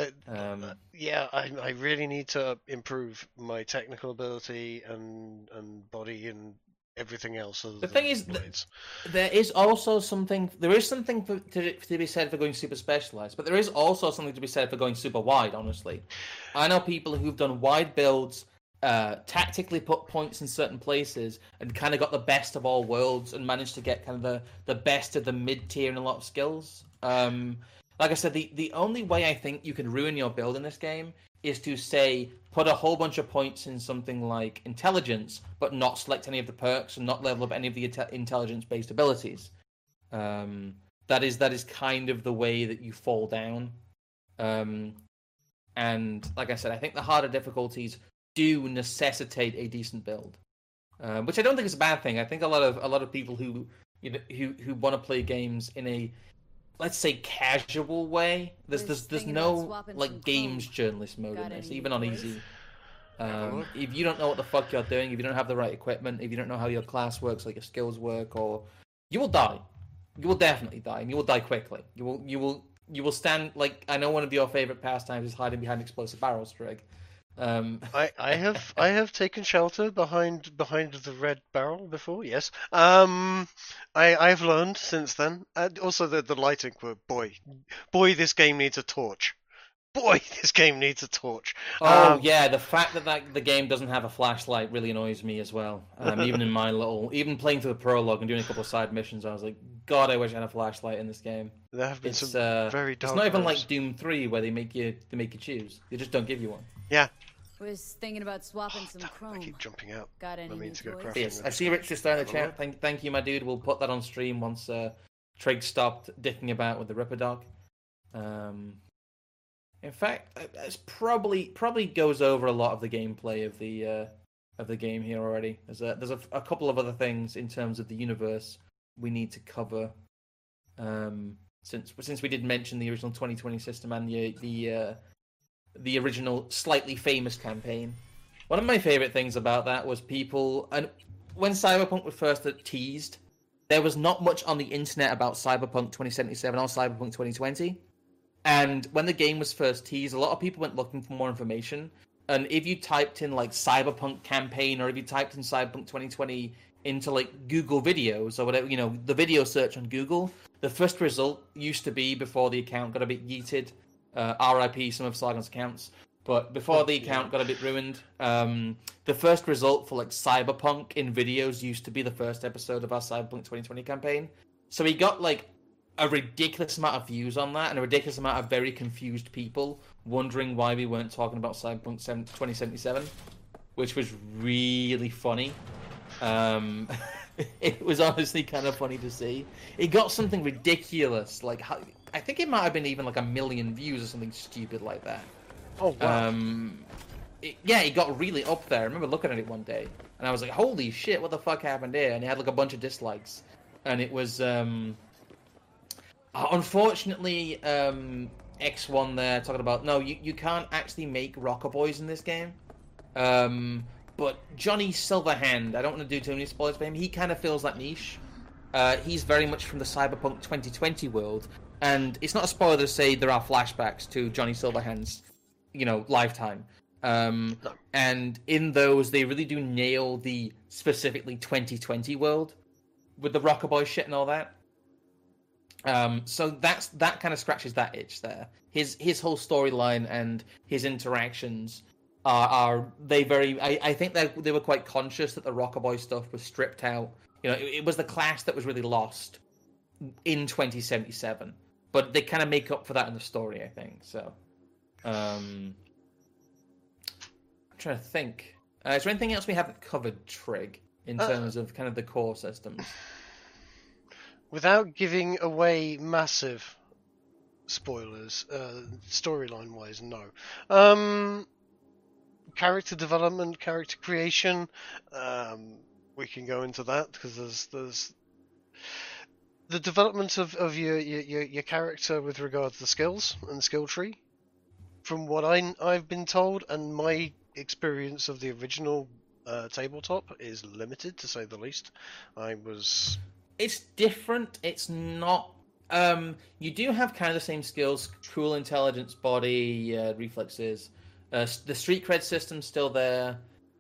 I really need to improve my technical ability and body and everything else. The thing is, there is also something. There is something to be said for going super specialized, but there is also something to be said for going super wide. Honestly, I know people who've done wide builds, tactically put points in certain places, and kind of got the best of all worlds, and managed to get kind of the best of the mid tier in a lot of skills. Like I said, the only way I think you can ruin your build in this game is to, say, put a whole bunch of points in something like intelligence, but not select any of the perks and not level up any of the intelligence-based abilities. That is kind of the way that you fall down. And like I said, I think the harder difficulties do necessitate a decent build, which I don't think is a bad thing. I think a lot of people who want to play games in a, let's say, casual way. There's no like games journalist mode in this, even on easy. If you don't know what the fuck you're doing, if you don't have the right equipment, if you don't know how your class works, like your skills work, or you will die. You will definitely die, and you will die quickly. You will stand, like, I know one of your favorite pastimes is hiding behind explosive barrels, Trig. I have taken shelter behind the red barrel before. Yes. I've learned since then. Also the lighting. Boy, this game needs a torch. boy, this game needs a torch. Oh yeah, the fact that the game doesn't have a flashlight really annoys me as well. Even in my even playing through the prologue and doing a couple of side missions, I was like, God, I wish I had a flashlight in this game. There have been It's some very it's dark not even hours. like Doom 3 where they make you choose. They just don't give you one. Yeah, Was thinking about swapping some I chrome. keep jumping out. Got any I mean new to go toys? crafting. Yes, with I it. see Rich just down in the Hello? chat. Thank you, my dude. We'll put that on stream once Trig stopped dicking about with the Ripper Dog. In fact, it's probably goes over a lot of the gameplay of the game here already. There's a couple of other things in terms of the universe we need to cover. Since we did mention the original 2020 system and the original slightly famous campaign. One of my favorite things about that was people, and when Cyberpunk was first teased, there was not much on the internet about Cyberpunk 2077 or Cyberpunk 2020. And when the game was first teased, a lot of people went looking for more information. And if you typed in like Cyberpunk campaign, or if you typed in Cyberpunk 2020 into like Google videos or whatever, the video search on Google, the first result used to be, before the account got a bit yeeted, RIP some of Sargon's accounts, but before the account got a bit ruined, the first result for like Cyberpunk in videos used to be the first episode of our Cyberpunk 2020 campaign. So we got like a ridiculous amount of views on that, and a ridiculous amount of very confused people wondering why we weren't talking about Cyberpunk 2077, which was really funny. It was honestly kind of funny to see. It got something ridiculous, like I think it might have been even like 1 million views or something stupid like that. Oh wow! It got really up there. I remember looking at it one day, and I was like, "Holy shit, what the fuck happened here?" And it had like a bunch of dislikes, and it was unfortunately X1 there talking about, no, you can't actually make rocker boys in this game. But Johnny Silverhand, I don't want to do too many spoilers for him. He kind of fills that niche. He's very much from the Cyberpunk 2020 world, and it's not a spoiler to say there are flashbacks to Johnny Silverhand's, lifetime. And in those, they really do nail the specifically 2020 world with the rocker boy shit and all that. So that kind of scratches that itch there. His whole storyline and his interactions are they very. I think that they were quite conscious that the rocker boy stuff was stripped out. It was the class that was really lost in 2077, but they kind of make up for that in the story, I think. So, I'm trying to think. Is there anything else we haven't covered, Trig, in terms of kind of the core systems? Without giving away massive spoilers, storyline-wise, no. Character development, character creation, we can go into that because there's the development of your character with regard to the skills and skill tree. From what I've been told, and my experience of the original tabletop is limited, to say the least. It's different. It's not. You do have kind of the same skills: cool intelligence, body, reflexes. The street cred system's still there.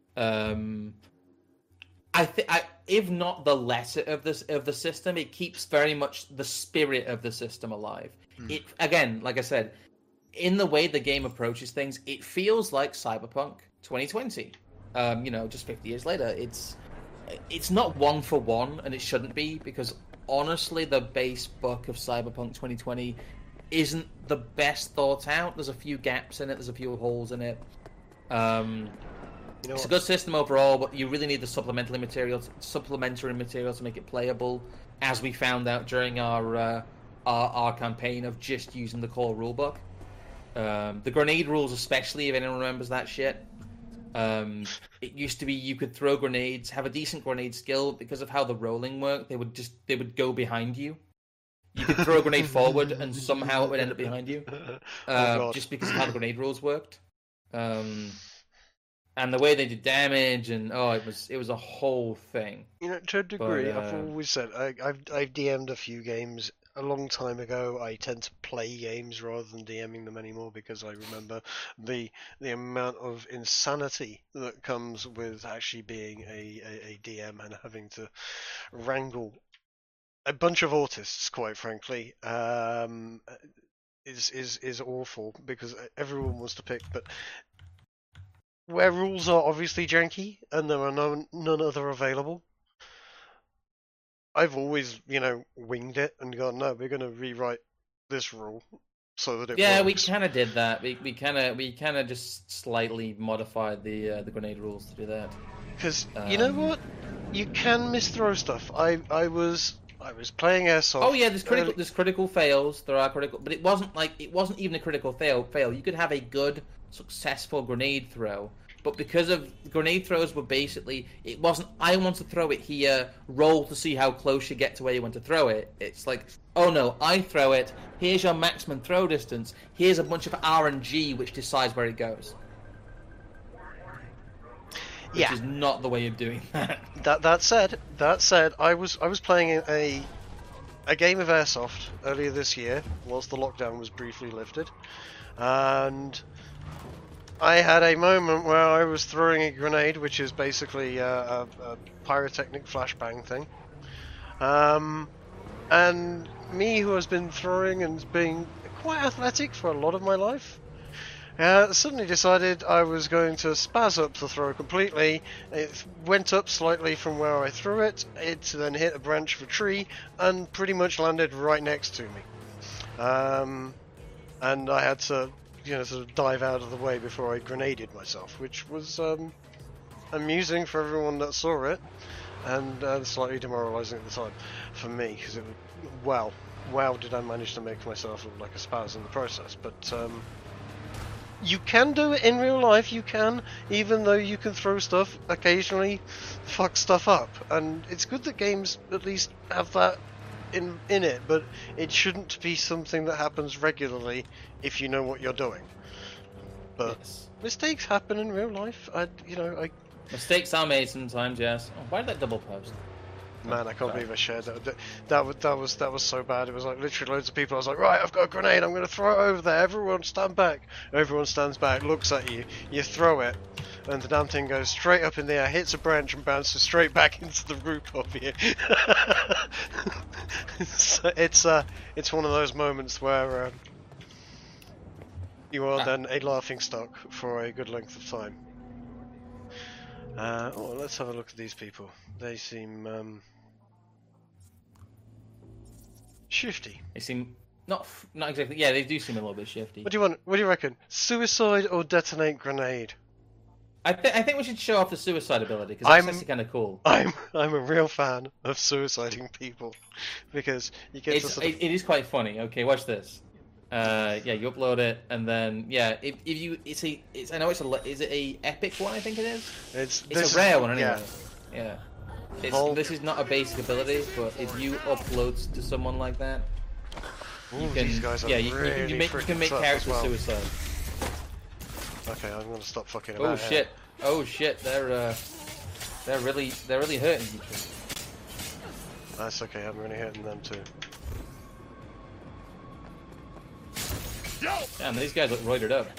If not the letter of the system, it keeps very much the spirit of the system alive. It again, like I said, in the way the game approaches things, it feels like Cyberpunk 2020. Just 50 years later, it's not one for one, and it shouldn't be, because honestly, the base book of Cyberpunk 2020 isn't the best thought out. There's a few gaps in it. There's a few holes in it. It's a good system overall, but you really need the supplementary material to make it playable, as we found out during our campaign of just using the core rulebook. The grenade rules, especially, if anyone remembers that shit. It used to be you could throw grenades, have a decent grenade skill. Because of how the rolling worked, they would go behind you. You could throw a grenade forward, and somehow it would end up behind you, just because of how the grenade rules worked. And the way they did damage, and it was a whole thing. To a degree, I've always said I've DM'd a few games a long time ago. I tend to play games rather than DMing them anymore, because I remember the amount of insanity that comes with actually being a DM and having to wrangle a bunch of autists, quite frankly. is awful because everyone wants to pick, but where rules are obviously janky and there are none other available, I've always, winged it and gone, no, we're going to rewrite this rule so that it Yeah, we works. kind of did that. We kind of just slightly modified the grenade rules to do that. Because you know what, you can misthrow stuff. I was playing airsoft. Oh yeah, there's critical fails. There are critical, but it wasn't even a critical fail. You could have a good, successful grenade throw, but because of grenade throws were basically, it wasn't. I want to throw it here. Roll to see how close you get to where you want to throw it. It's like, oh no, I throw it. Here's your maximum throw distance. Here's a bunch of RNG which decides where it goes. Which is not the way of doing that. That said, I was playing a game of airsoft earlier this year, whilst the lockdown was briefly lifted, and I had a moment where I was throwing a grenade, which is basically a pyrotechnic flashbang thing, and me, who has been throwing and being quite athletic for a lot of my life, suddenly decided I was going to spaz up the throw completely. It went up slightly from where I threw it. It then hit a branch of a tree and pretty much landed right next to me. And I had to, sort of dive out of the way before I grenaded myself, which was amusing for everyone that saw it, and slightly demoralising at the time for me, because it was, wow, did I manage to make myself look like a spaz in the process. But you can do it in real life, you can, even though you can throw stuff, occasionally fuck stuff up. And it's good that games at least have that in it, but it shouldn't be something that happens regularly if you know what you're doing. But mistakes happen in real life. Mistakes are made sometimes, yes. Oh, why did that double post? Man, I can't believe I shared that. That was so bad. It was like literally loads of people. I was like, right, I've got a grenade. I'm going to throw it over there. Everyone stand back. Everyone stands back, looks at you. You throw it, and the damn thing goes straight up in the air, hits a branch, and bounces straight back into the roof of you. So it's one of those moments where you are then a laughing stock for a good length of time. Let's have a look at these people. They seem shifty. They seem not exactly. Yeah, they do seem a little bit shifty. What do you want? What do you reckon? Suicide or detonate grenade? I think we should show off the suicide ability because that's actually kind of cool. I'm a real fan of suiciding people because you get it is quite funny. Okay, watch this. You upload it, and then if you is it a epic one? I think it is. It's a rare one anyway. Yeah. This is not a basic ability, but if you upload to someone like that, you can. These guys are you can make character suicide. Okay, I'm gonna stop fucking about. Oh shit! They're really hurting each other. That's okay. I'm really hurting them too. Damn, these guys look roided up.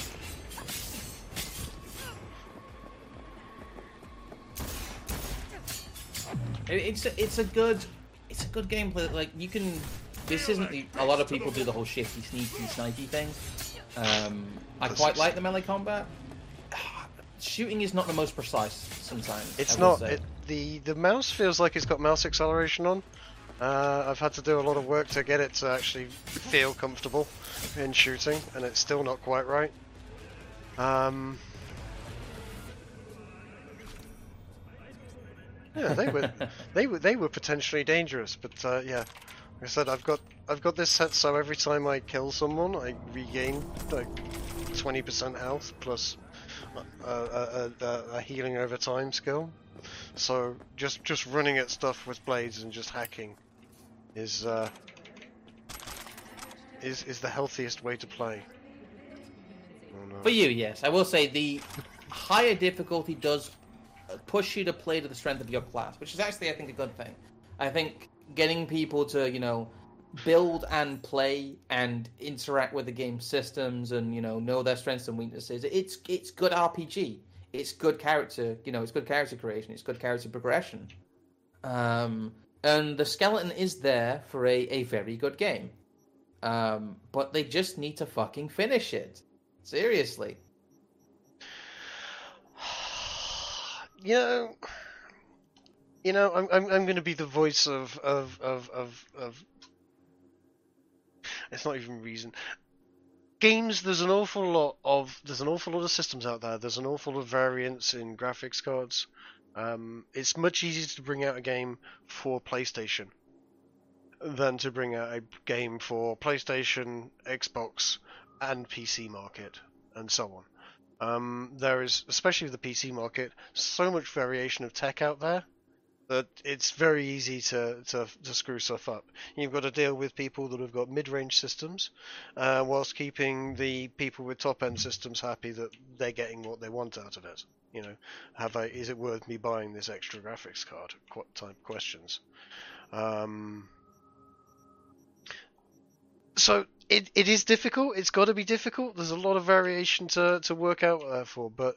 It's a good gameplay. Like you can. This isn't a lot of people do the whole shifty, sneaky, snipey thing. I quite like the melee combat. Shooting is not the most precise sometimes. It's not. The mouse feels like it's got mouse acceleration on. I've had to do a lot of work to get it to actually feel comfortable in shooting, and it's still not quite right. Yeah, they were potentially dangerous, but yeah, like I said, I've got this set so every time I kill someone, I regain like 20% health plus a healing over time skill. So just running at stuff with blades and just hacking is the healthiest way to play. Oh, no. For you, yes, I will say the higher difficulty does push you to play to the strength of your class, which is actually, I think, a good thing. I think getting people to, build and play and interact with the game systems and, know their strengths and weaknesses, it's good RPG. It's good character, it's good character creation, it's good character progression. And the skeleton is there for a very good game. But they just need to fucking finish it. Seriously. I'm going to be the voice of. It's not even reason. Games. There's an awful lot of systems out there. There's an awful lot of variants in graphics cards. It's much easier to bring out a game for PlayStation than to bring out a game for PlayStation, Xbox, and PC market, and so on. There is, especially with the PC market, so much variation of tech out there that it's very easy to screw stuff up. You've got to deal with people that have got mid-range systems, whilst keeping the people with top-end systems happy that they're getting what they want out of it. Is it worth me buying this extra graphics card? Type questions. So it is difficult. It's got to be difficult. There's a lot of variation to work out there for, but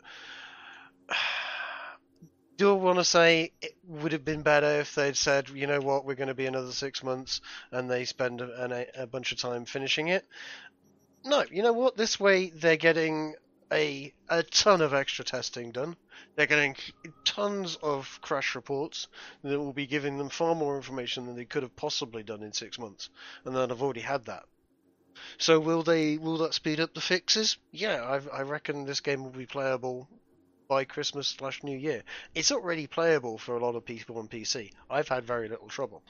do I want to say it would have been better if they'd said, you know what, we're going to be another 6 months, and they spend a bunch of time finishing it? No, you know what? This way they're getting a ton of extra testing done. They're getting tons of crash reports that will be giving them far more information than they could have possibly done in 6 months, and then I've already had that. So will that speed up the fixes? Yeah, I reckon this game will be playable by Christmas/New Year. It's already playable for a lot of people on PC. I've had very little trouble.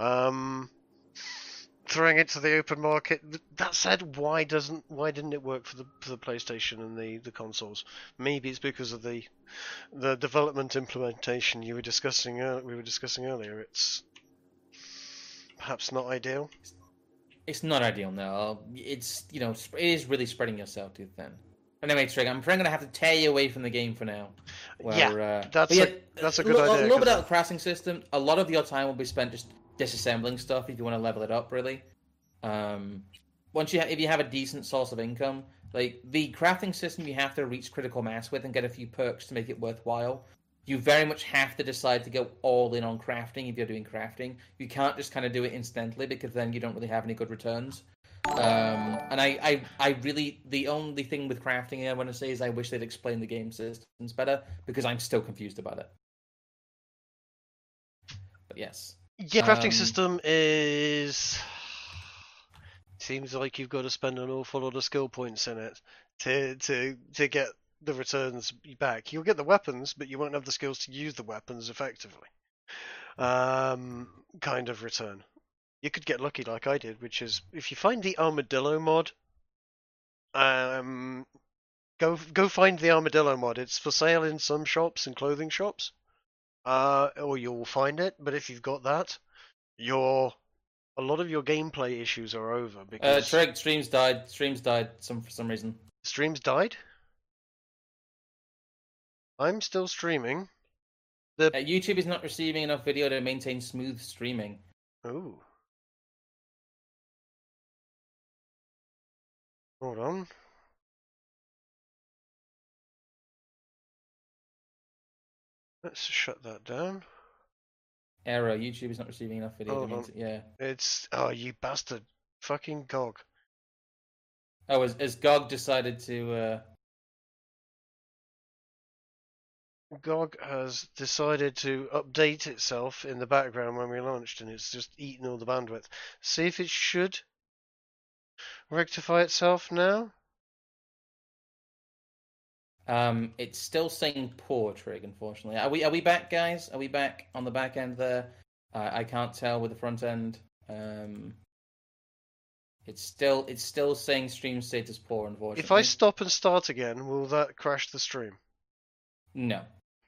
Throwing it to the open market. That said, why didn't it work for the PlayStation and the consoles? Maybe it's because of the development implementation we were discussing earlier. It's perhaps not ideal. It's not ideal, no. It's, it is really spreading yourself too thin. Anyway, Trig, I'm afraid I'm going to have to tear you away from the game for now. That's a good idea. A little bit of the crafting system. A lot of your time will be spent just disassembling stuff if you want to level it up, really. If you have a decent source of income, like the crafting system, you have to reach critical mass with and get a few perks to make it worthwhile. You very much have to decide to go all in on crafting if you're doing crafting. You can't just kind of do it incidentally because then you don't really have any good returns. And I really, the only thing with crafting I want to say is I wish they'd explain the game systems better because I'm still confused about it. But yes. Yeah, crafting system seems like you've got to spend an awful lot of skill points in it to get the returns back. You'll get the weapons, but you won't have the skills to use the weapons effectively. Kind of return. You could get lucky like I did, which is if you find the armadillo mod, go find the armadillo mod. It's for sale in some shops and clothing shops, or you'll find it. But if you've got that, a lot of your gameplay issues are over because Treg, streams died. For some reason. Streams died. I'm still streaming. YouTube is not receiving enough video to maintain smooth streaming. Ooh. Hold on. Let's shut that down. Error. YouTube is not receiving enough video. Yeah. It's you bastard, fucking GOG. Oh, has GOG decided to? GOG has decided to update itself in the background when we launched, and it's just eaten all the bandwidth. See if it should rectify itself now. It's still saying poor, Trig, unfortunately. Are we back, guys? Are we back on the back end there? I can't tell with the front end. It's still saying stream status poor, unfortunately. If I stop and start again, will that crash the stream? No.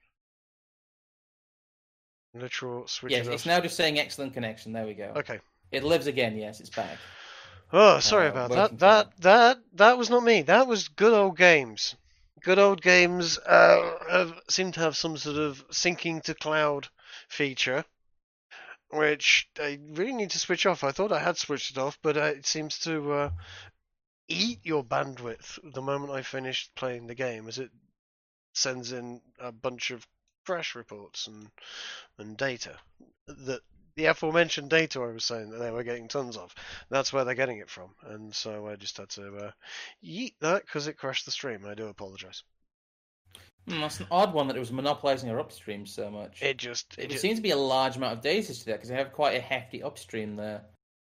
Literal switch. Yes, it's now just saying excellent connection. There we go. Okay. It lives again. Yes, it's back. Oh, sorry about that. That was not me. That was Good Old Games. Good Old Games seem to have some sort of syncing to cloud feature, which I really need to switch off. I thought I had switched it off, but it seems to eat your bandwidth the moment I finished playing the game, as it sends in a bunch of crash reports and data that the aforementioned data I was saying that they were getting tons of. That's where they're getting it from, and so I just had to yeet that because it crashed the stream. I do apologise. That's an odd one that it was monopolising our upstream so much. It just seems to be a large amount of data to that because they have quite a hefty upstream there.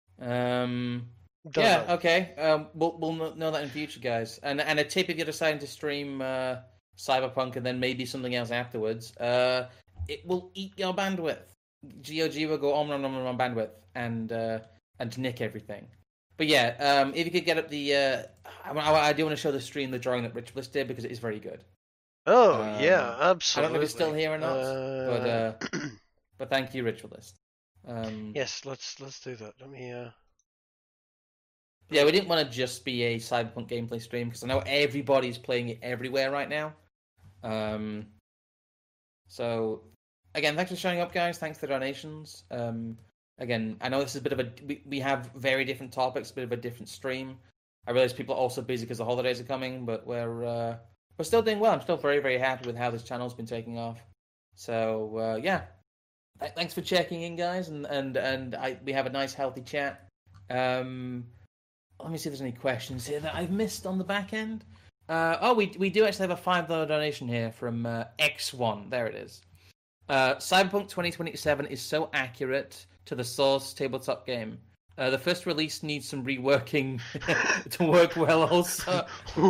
Yeah, okay. We'll know that in future, guys. And a tip if you're deciding to stream Cyberpunk and then maybe something else afterwards, it will eat your bandwidth. GOG will go on bandwidth and nick everything. But yeah, if you could get up the, I do want to show the stream, the drawing that Rich Bliss did because it is very good. Oh yeah, absolutely. I don't know if it's still here or not, but thank you, Rich Bliss. Yes, let's do that. Let me. Yeah, we didn't want to just be a Cyberpunk gameplay stream because I know everybody's playing it everywhere right now. So, again, thanks for showing up, guys. Thanks for the donations. Again, I know this is a bit of a... We have very different topics, a bit of a different stream. I realize people are also busy because the holidays are coming, but we're still doing well. I'm still very, very happy with how this channel's been taking off. So, yeah. Thanks for checking in, guys, and we have a nice, healthy chat. Let me see if there's any questions here that I've missed on the back end. We do actually have a $5 donation here from X1. There it is. Cyberpunk 2027 is so accurate to the source tabletop game. The first release needs some reworking to work well also.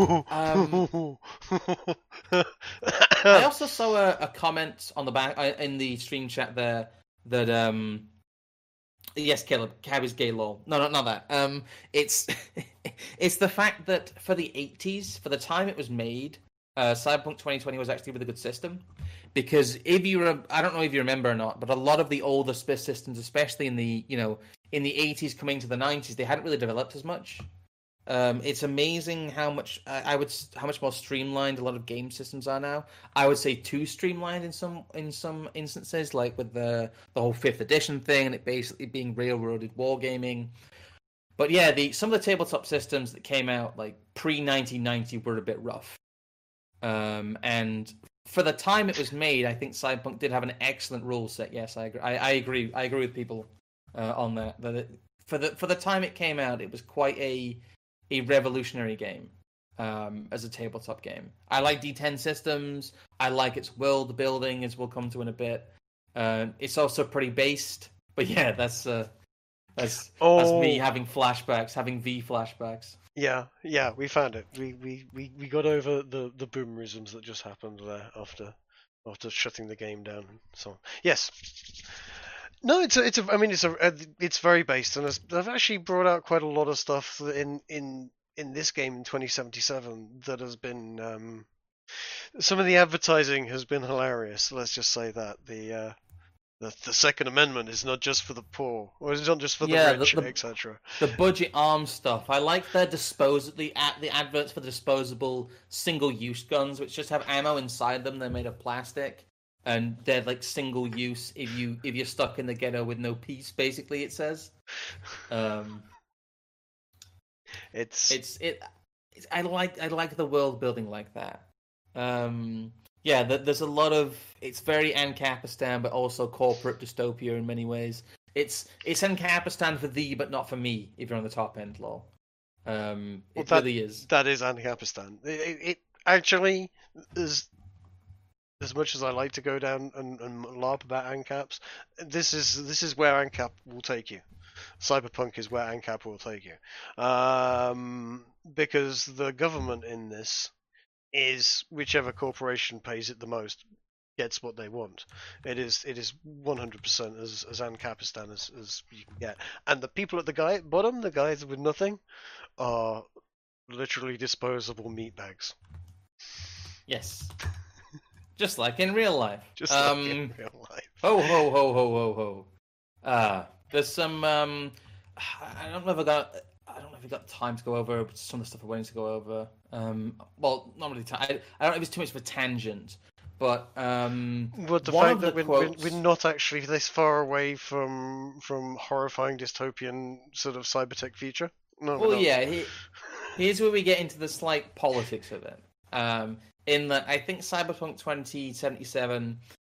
I also saw a comment on the back in the stream chat there that yes, Caleb, Cab is gay lol. No, not that. It's it's the fact that for the 80s, for the time it was made, Cyberpunk 2020 was actually a really good system. Because if you I don't know if you remember or not, but a lot of the older space systems, especially in the in the 80s coming to the 90s, they hadn't really developed as much. It's amazing how much how much more streamlined a lot of game systems are now. I would say too streamlined in some instances, like with the whole 5th edition thing and it basically being railroaded wargaming. But yeah, some of the tabletop systems that came out like pre-1990 were a bit rough. And for the time it was made, I think Cyberpunk did have an excellent rule set. Yes, I agree. I agree with people on that. For the time it came out, it was quite a revolutionary game as a tabletop game. I like D10 systems. I like its world building, as we'll come to in a bit. It's also pretty based. But yeah, that's me having flashbacks, having V flashbacks. Yeah, we found it. We got over the boomerisms that just happened there after shutting the game down. So yes, no, it's very based, and they've actually brought out quite a lot of stuff in this game in 2077 that has been some of the advertising has been hilarious. Let's just say that the Second Amendment is not just for the poor, or it's not just for the rich, etc. The budget arms stuff. I like their the adverts for the disposable single-use guns, which just have ammo inside them. They're made of plastic, and they're like single-use if you're stuck in the ghetto with no peace. Basically, it says. I like the world building like that. Yeah, there's a lot of... It's very Ancapistan, but also corporate dystopia in many ways. It's Ancapistan for thee, but not for me, if you're on the top end, lol. Really is. That is Ancapistan. It actually is... As much as I like to go down and LARP about ANCAPs, this is where ANCAP will take you. Cyberpunk is where ANCAP will take you. Because the government in this is whichever corporation pays it the most gets what they want. It is 100% as Ancapistan as you can get. And the people at the bottom, the guys with nothing, are literally disposable meat bags. Yes. Just like in real life. Just like in real life. Ho ho ho ho ho ho. There's some I don't know if I got time to go over some of the stuff I wanted to go over. Well, not really time. I don't know if it's too much of a tangent, but the fact that we're not actually this far away from horrifying dystopian sort of cybertech future. No. Well, yeah. Here's where we get into the slight politics of it. In that, I think Cyberpunk 2077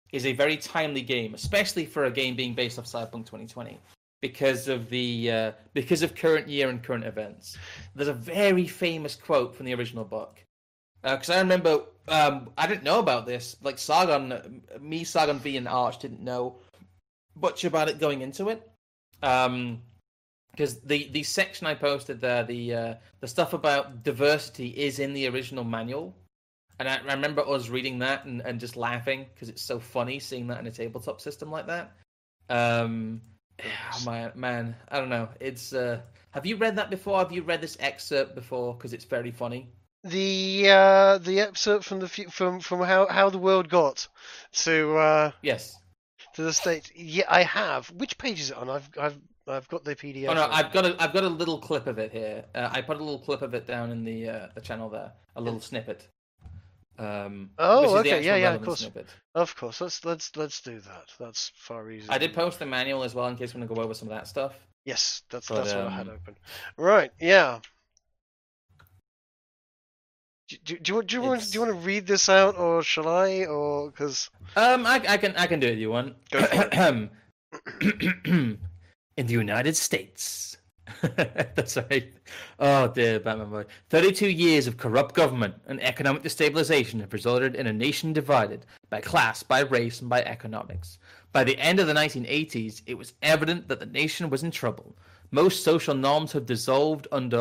is a very timely game, especially for a game being based off Cyberpunk 2020, because of current year and current events. There's a very famous quote from the original book. Because I remember, I didn't know about this. Like Sargon V, and Arch didn't know much about it going into it. Because the section I posted there, the stuff about diversity is in the original manual. And I remember us reading that and just laughing because it's so funny seeing that in a tabletop system like that. Man, I don't know. It's have you read that before? Have you read this excerpt before? Because it's very funny. The excerpt from how the world got to yes, to the state. Yeah, I have. Which page is it on? I've got the PDF. Oh no, I've got a little clip of it here. I put a little clip of it down in the channel there. A little snippet. Okay, yeah, of course, snippet. of course. Let's do that. That's far easier. I did post the manual as well in case we want to go over some of that stuff. Yes, that's what I had open. Right, yeah. Do you want to read this out, or shall I? Or because I can do it if you want. Go for it. In the United States. That's right. Oh dear, Batman boy. 32 years of corrupt government and economic destabilization have resulted in a nation divided by class, by race, and by economics. By the end of the 1980s, it was evident that the nation was in trouble. Most social norms have dissolved under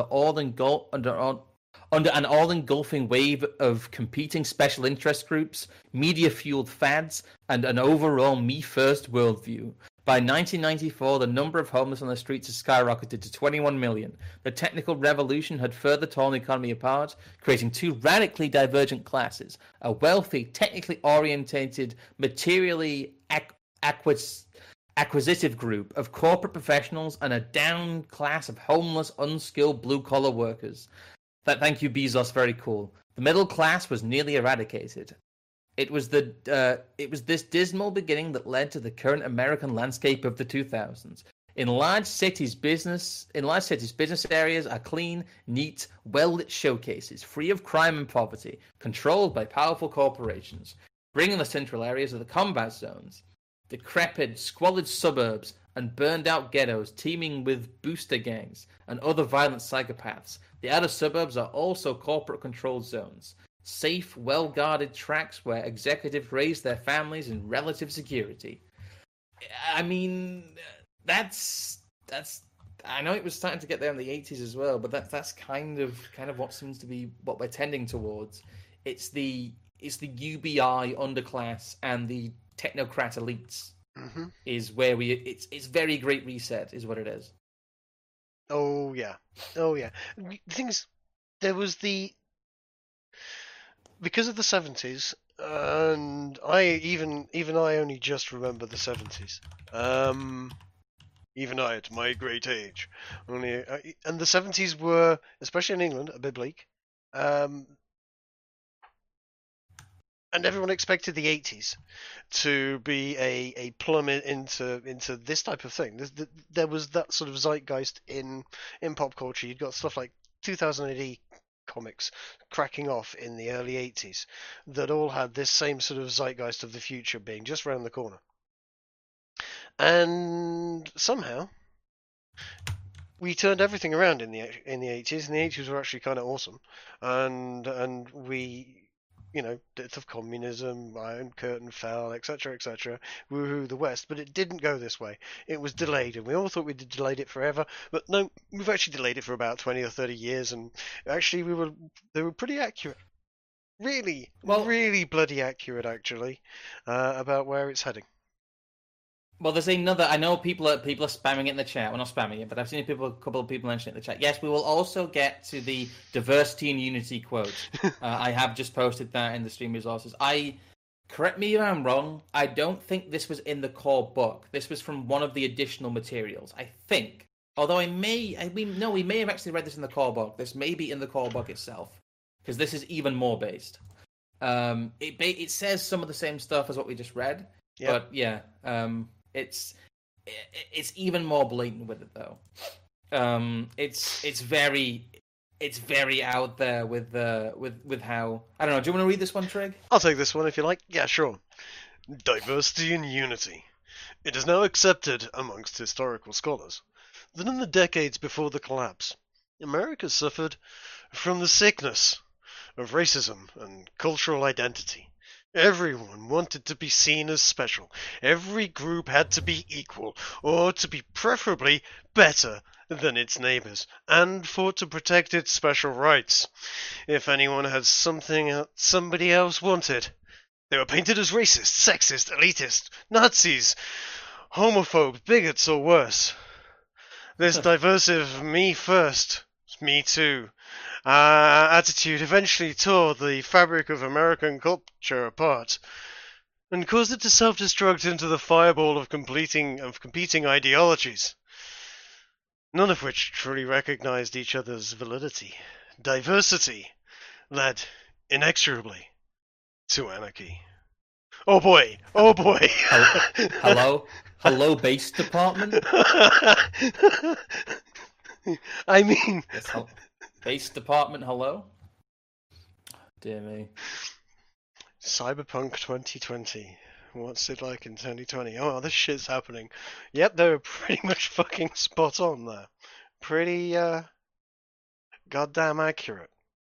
an all-engulfing wave of competing special interest groups, media-fueled fads, and an overall me-first worldview. By 1994, the number of homeless on the streets had skyrocketed to 21 million. The technical revolution had further torn the economy apart, creating two radically divergent classes: a wealthy, technically orientated, materially acquisitive group of corporate professionals and a down class of homeless, unskilled blue-collar workers. Thank you, Bezos. Very cool. The middle class was nearly eradicated. It was this dismal beginning that led to the current American landscape of the 2000s. In large cities, business areas are clean, neat, well-lit showcases, free of crime and poverty, controlled by powerful corporations. Bringing the central areas of the combat zones, decrepit, squalid suburbs, and burned-out ghettos teeming with booster gangs and other violent psychopaths. The outer suburbs are also corporate-controlled zones. Safe, well-guarded tracks where executives raise their families in relative security. I mean, that's. I know it was starting to get there in the 80s as well, but that's kind of what seems to be what we're tending towards. It's the UBI underclass and the technocrat elites is where it's very Great Reset is what it is. Oh yeah. The thing is, there was because of the 70s, and I only just remember the 70s. Even I, at my great age, and the 70s were, especially in England, a bit bleak. And everyone expected the 80s to be a plummet into this type of thing. There was that sort of zeitgeist in pop culture. You'd got stuff like 2000 AD comics cracking off in the early 80s that all had this same sort of zeitgeist of the future being just round the corner. And somehow we turned everything around in the 80s, and the 80s were actually kind of awesome. And we, death of communism, Iron Curtain fell, etc., woohoo, the West. But it didn't go this way. It was delayed, and we all thought we'd delayed it forever. But no, we've actually delayed it for about 20 or 30 years, and actually they were pretty accurate. Really bloody accurate, actually, about where it's heading. Well, there's another. I know people are spamming it in the chat. We're not spamming it, but I've seen a couple of people mention it in the chat. Yes, we will also get to the diversity and unity quote. I have just posted that in the stream resources. Correct me if I'm wrong. I don't think this was in the core book. This was from one of the additional materials. I think. Although we may have actually read this in the core book. This may be in the core book itself, because this is even more based. It says some of the same stuff as what we just read, but yeah. It's even more blatant with it though. It's very out there with how, I don't know. Do you want to read this one, Trig? I'll take this one if you like. Yeah, sure. Diversity and unity. It is now accepted amongst historical scholars that in the decades before the collapse, America suffered from the sickness of racism and cultural identity. Everyone wanted to be seen as special. Every group had to be equal, or to be preferably better than its neighbors, and fought to protect its special rights. If anyone had something somebody else wanted, they were painted as racist, sexist, elitist, Nazis, homophobes, bigots, or worse. This diversive me first, me too attitude eventually tore the fabric of American culture apart and caused it to self-destruct into the fireball of competing ideologies, none of which truly recognized each other's validity. Diversity led inexorably to anarchy. Oh boy! Oh boy! Hello, base department. I mean, Yes, base department. Hello. Dear me. Cyberpunk 2020. What's it like in 2020? Oh, this shit's happening. Yep, they were pretty much fucking spot on there. Pretty goddamn accurate.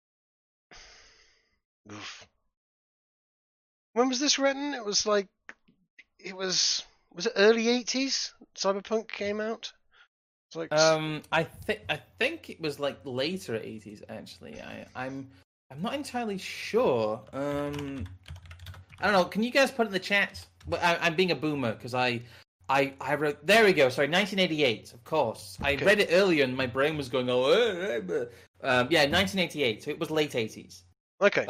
Oof. When was this written? It was like, was it early 80s? Cyberpunk came out? It's like, I think it was like later 80s actually. I'm not entirely sure. I don't know. Can you guys put it in the chat? I'm being a boomer because I wrote. There we go. Sorry, 1988. Of course, I read it earlier and my brain was going, yeah, 1988. So it was late 80s. Okay.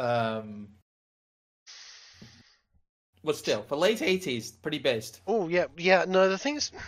But still, for late 80s, pretty based. Oh yeah. No, the thing is,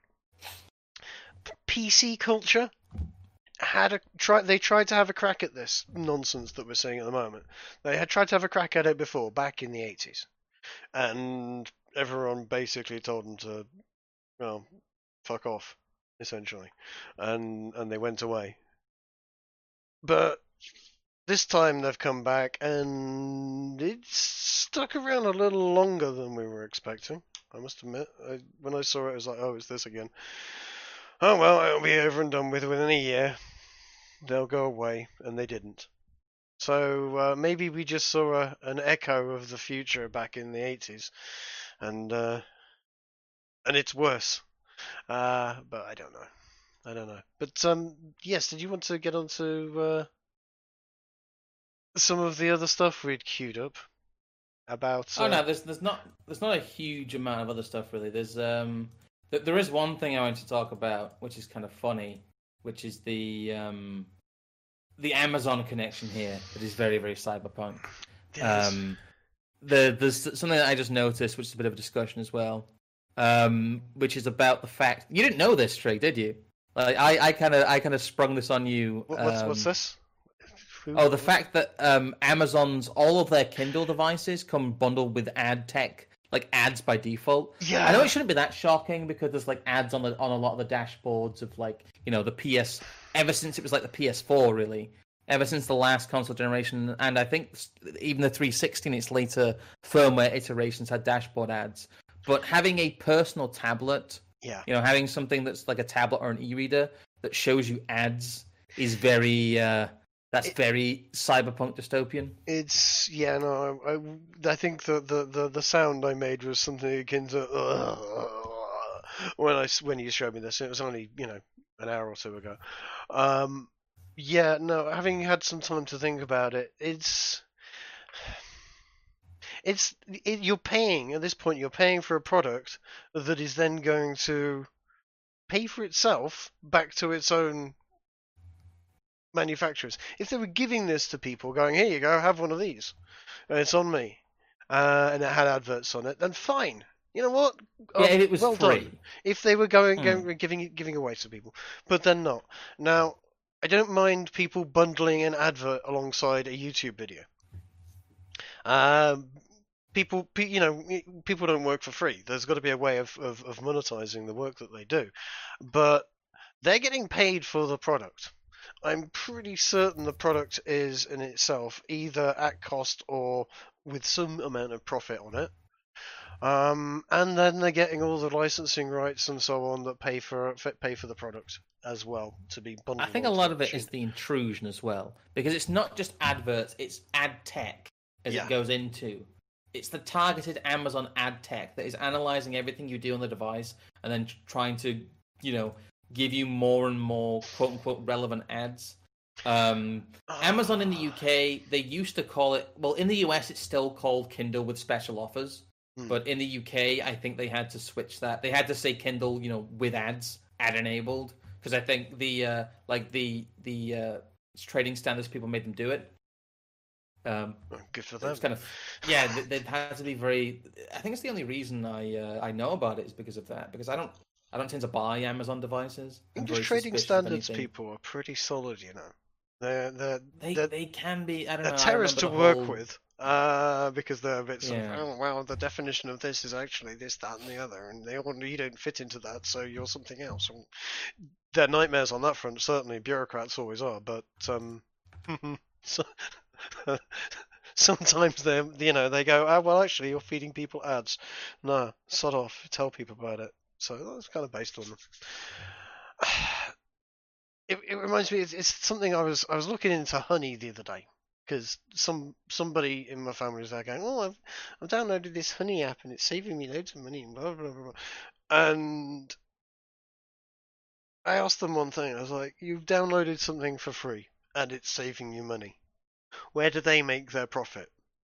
PC culture they tried to have a crack at this nonsense that we're seeing at the moment. They had tried to have a crack at it before, back in the 80s, and everyone basically told them to, well, fuck off, essentially, and they went away. But this time they've come back, and it's stuck around a little longer than we were expecting. I must admit, when I saw it, I was like, oh, it's this again. Oh well, it'll be over and done with within a year. They'll go away, and they didn't. So maybe we just saw an echo of the future back in the 80s, and it's worse. But I don't know. But yes, did you want to get onto some of the other stuff we'd queued up about? Oh no, there's not a huge amount of other stuff really. There is one thing I want to talk about, which is kind of funny, which is the Amazon connection here. That is very, very cyberpunk. There's something that I just noticed, which is a bit of a discussion as well, which is about the fact you didn't know this, Trig, did you? Like, I kind of sprung this on you. What's this? Oh, the fact that Amazon's all of their Kindle devices come bundled with ad tech. Like ads by default. Yeah. I know it shouldn't be that shocking because there's like ads on a lot of the dashboards of like, you know, the PS ever since it was like the PS4 really. Ever since the last console generation, and I think even the 360 and its later firmware iterations had dashboard ads. But having a personal tablet, yeah, you know, having something that's like a tablet or an e-reader that shows you ads is very very cyberpunk dystopian. It's I think the sound I made was something akin to when you showed me this. It was only an hour or two ago. Having had some time to think about it, you're paying at this point. You're paying for a product that is then going to pay for itself back to its own manufacturers. If they were giving this to people, going, here you go, have one of these, and it's on me, and it had adverts on it, then fine. You know what? Yeah, if it was well free. Done. If they were giving away to people, but they're not. Now, I don't mind people bundling an advert alongside a YouTube video. People don't work for free. There's got to be a way of monetizing the work that they do, but they're getting paid for the product. I'm pretty certain the product is in itself either at cost or with some amount of profit on it. And then they're getting all the licensing rights and so on that pay for the product as well to be bundled. I think a onto lot the of it machine. is the intrusion as well, because it's not just adverts; it's ad tech as Yeah. it goes into. It's the targeted Amazon ad tech that is analyzing everything you do on the device and then trying to, give you more and more quote unquote relevant ads. Amazon in the UK, they used to call it. Well, in the US, it's still called Kindle with special offers. But in the UK, I think they had to switch that. They had to say Kindle, with ads, ad enabled, because I think the trading standards people made them do it. Good for them. It's kind of they had to be very. I think it's the only reason I know about it is because of that. Because I don't tend to buy Amazon devices. I'm English very trading suspicious of standards anything. people are pretty solid, They're They can be. I don't know. a I terrorist to remember work the whole- with, because they're a bit sort Yeah. of, oh, well, the definition of this is actually this, that, and the other, and you don't fit into that, so you're something else. And they're nightmares on that front, certainly. Bureaucrats always are, but so, sometimes they go, oh, well, actually, you're feeding people ads. No, sod off, tell people about it. So that's kind of based on them. It reminds me, it's something I was looking into honey the other day, because somebody in my family was there going, oh, I've downloaded this honey app and it's saving me loads of money and blah blah blah, and I asked them one thing. I was like, you've downloaded something for free and it's saving you money. Where do they make their profit?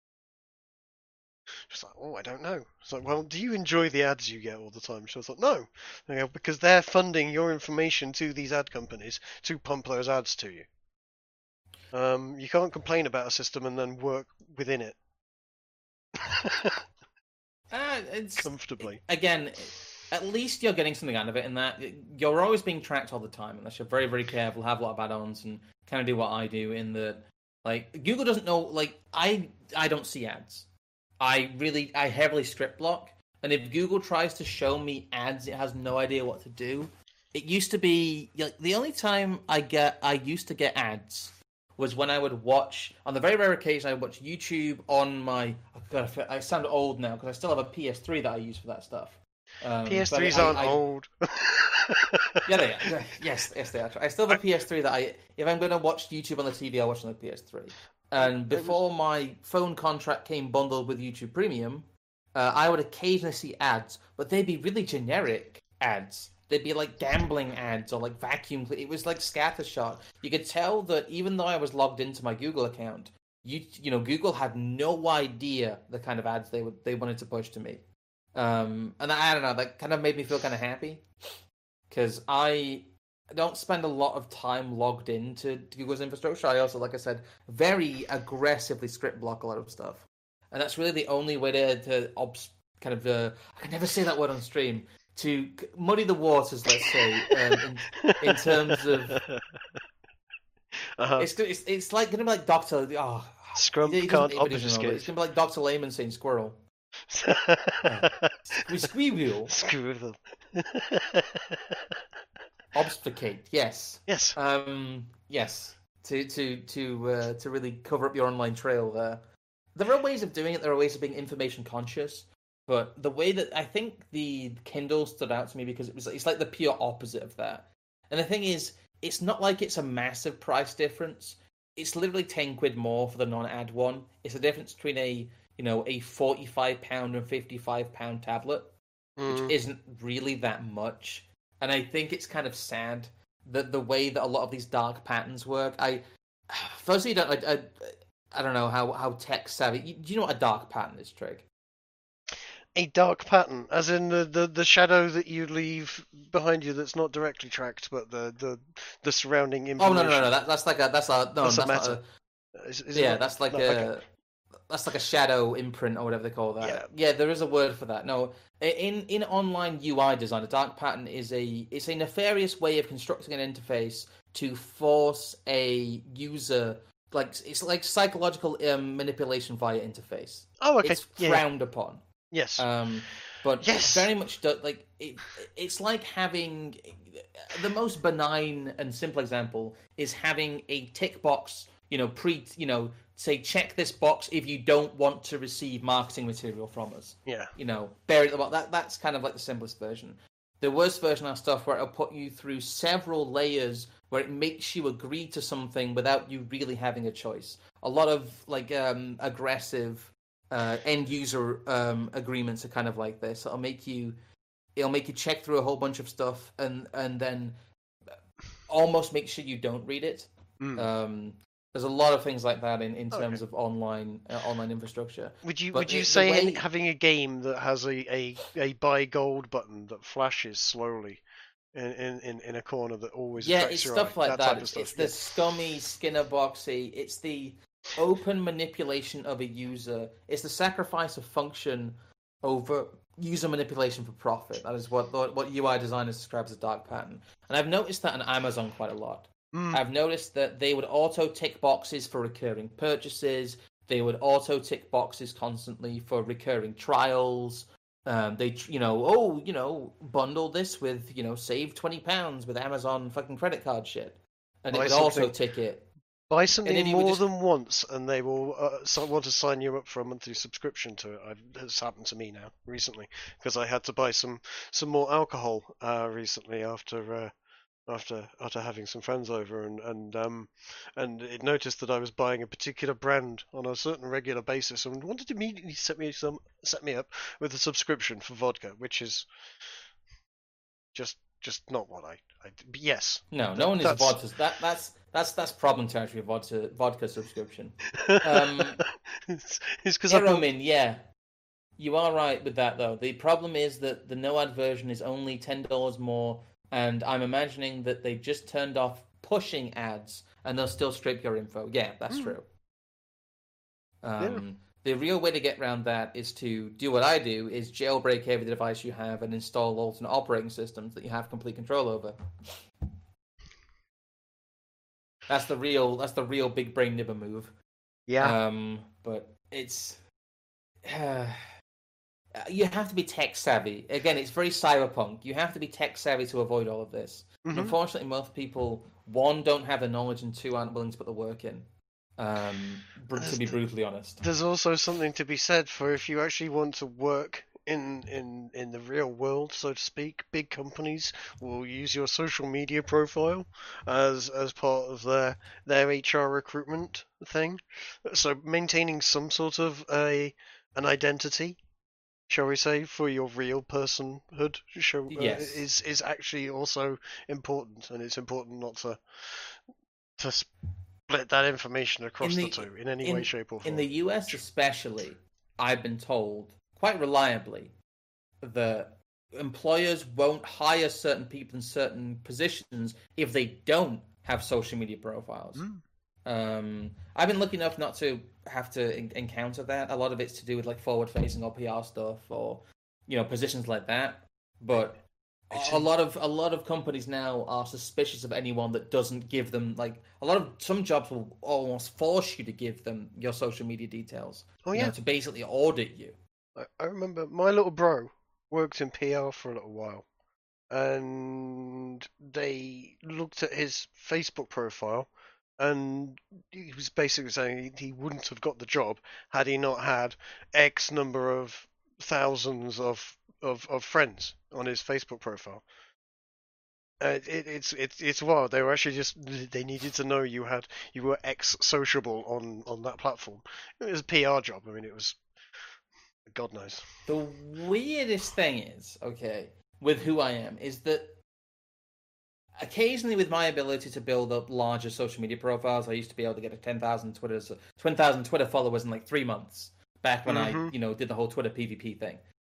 She's like, oh, I don't know. It's like, well, do you enjoy the ads you get all the time? She was like, no. They go, because they're funding your information to these ad companies to pump those ads to you. You can't complain about a system and then work within it. It's Comfortably. Again, at least you're getting something out of it in that you're always being tracked all the time, unless you're very, very careful, have a lot of add-ons, and kind of do what I do in that, like, Google doesn't know, like, I don't see ads. I heavily script block, and if Google tries to show me ads, it has no idea what to do. It used to be, like, the only time I used to get ads was when I would watch, on the very rare occasion I would watch YouTube on my, oh God, I sound old now, because I still have a PS3 that I use for that stuff. PS3s aren't old. Yeah, they are. Yes, they are. I still have a PS3 that if I'm going to watch YouTube on the TV, I watch on the PS3. And before my phone contract came bundled with YouTube Premium, I would occasionally see ads, but they'd be really generic ads. They'd be like gambling ads or like vacuum. It was like scattershot. You could tell that even though I was logged into my Google account, Google had no idea the kind of ads they wanted to push to me. And I don't know, that kind of made me feel kind of happy, because I don't spend a lot of time logged into Google's infrastructure. I also, like I said, very aggressively script block a lot of stuff, and that's really the only way to I can never say that word on stream, to muddy the waters, let's say, in terms of it's like gonna be like Doctor. Oh, Scrump he can't doesn't- obfuscate. It's gonna be like Dr. Layman saying squirrel. We squeal. Screw them. Obfuscate, yes. Yes. Yes. To really cover up your online trail there. There are ways of doing it. There are ways of being information conscious. But the way that I think the Kindle stood out to me, because it's like the pure opposite of that. And the thing is, it's not like it's a massive price difference. It's literally 10 quid more for the non-ad one. It's the difference between a £45 and £55 tablet, which isn't really that much. And I think it's kind of sad that the way that a lot of these dark patterns work. Firstly, I don't know how tech savvy. Do you know what a dark pattern is, Trig? A dark pattern, as in the shadow that you leave behind you that's not directly tracked, but the surrounding Oh information. no. That's a meta. That's like a shadow imprint or whatever they call that. Yeah, there is a word for that. No, in online UI design, a dark pattern is a nefarious way of constructing an interface to force a user, it's like psychological manipulation via interface. Oh, okay. It's frowned upon. Yes. But yes. very much it's like having the most benign and simple example is having a tick box say check this box if you don't want to receive marketing material from us. Yeah. Bear it about that. That's kind of like the simplest version. The worst version of stuff where it'll put you through several layers where it makes you agree to something without you really having a choice. A lot of aggressive end user agreements are kind of like this. It'll make you check through a whole bunch of stuff and then almost make sure you don't read it. There's a lot of things like that in terms of online infrastructure. Would you say having a game that has a buy gold button that flashes slowly in a corner that always it's stuff like that. It's the yeah. scummy Skinner boxy. It's the open manipulation of a user. It's the sacrifice of function over user manipulation for profit. That is what UI designers describe as a dark pattern. And I've noticed that on Amazon quite a lot. I've noticed that they would auto tick boxes for recurring purchases. They would auto tick boxes constantly for recurring trials. They bundle this with save £20 with Amazon fucking credit card shit, and it would also tick it. Buy something more than once, and they will want to sign you up for a monthly subscription to it. It's happened to me now recently because I had to buy some more alcohol recently after having some friends over, and it noticed that I was buying a particular brand on a certain regular basis, and wanted to immediately set me up with a subscription for vodka, which is just not what I yes. No one is vodka. That's problem territory. Vodka subscription. It's because yeah. You are right with that though. The problem is that the no ad version is only $10 more. And I'm imagining that they just turned off pushing ads, and they'll still strip your info. Yeah, that's true. The real way to get around that is to do what I do: is jailbreak every device you have and install alternate operating systems that you have complete control over. That's the real big brain nibber move. Yeah. But it's. You have to be tech savvy. Again, it's very cyberpunk. You have to be tech savvy to avoid all of this. Unfortunately, most people, one, don't have the knowledge, and two, aren't willing to put the work in. To be brutally honest. There's also something to be said for if you actually want to work in the real world, so to speak. Big companies will use your social media profile as part of their HR recruitment thing. So maintaining some sort of an identity, shall we say, for your real personhood is actually also important, and it's important not to split that information across the two in any way, shape, or form. In the US especially, I've been told, quite reliably, that employers won't hire certain people in certain positions if they don't have social media profiles. I've been lucky enough not to have to encounter that. A lot of it's to do with forward-facing or PR stuff, or positions like that. But a lot of companies now are suspicious of anyone that doesn't give them some jobs will almost force you to give them your social media details. To basically audit you. I remember my little bro worked in PR for a little while, and they looked at his Facebook profile. And he was basically saying he wouldn't have got the job had he not had X number of thousands of friends on his Facebook profile. It's wild. They were actually they needed to know you were X sociable on that platform. It was a PR job. I mean, it was, God knows. The weirdest thing is, with who I am, is that occasionally, with my ability to build up larger social media profiles, I used to be able to get 10,000 Twitter followers in 3 months. Back when I, did the whole Twitter PvP thing.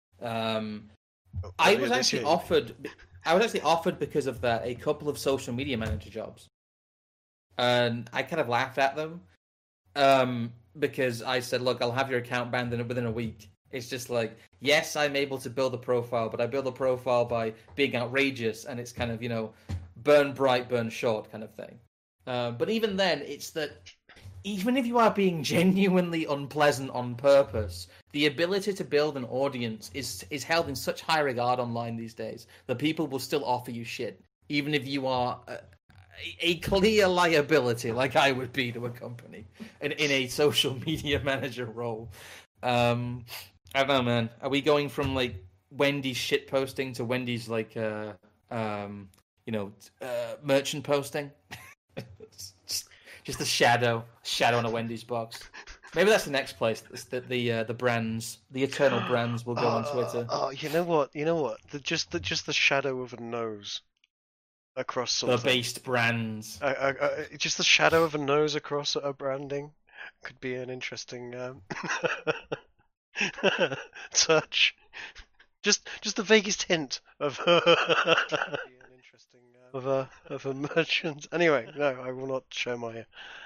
I was actually offered because of that a couple of social media manager jobs, and I kind of laughed at them because I said, "Look, I'll have your account banned within a week." It's just yes, I'm able to build a profile, but I build a profile by being outrageous, and it's kind of burn bright, burn short kind of thing. But even then, it's that even if you are being genuinely unpleasant on purpose, the ability to build an audience is held in such high regard online these days that people will still offer you shit, even if you are a clear liability, like I would be to a company in a social media manager role. I don't know, man. Are we going from like Wendy's shit posting to Wendy's like merchant posting? just a shadow on a Wendy's box. Maybe that's the next place. The brands, the eternal brands, will go on Twitter. You know what? Just the shadow of a nose across something. The based brands. Just the shadow of a nose across a branding could be an interesting touch. Just the vaguest hint of of a merchant. Anyway, no, I will not show my.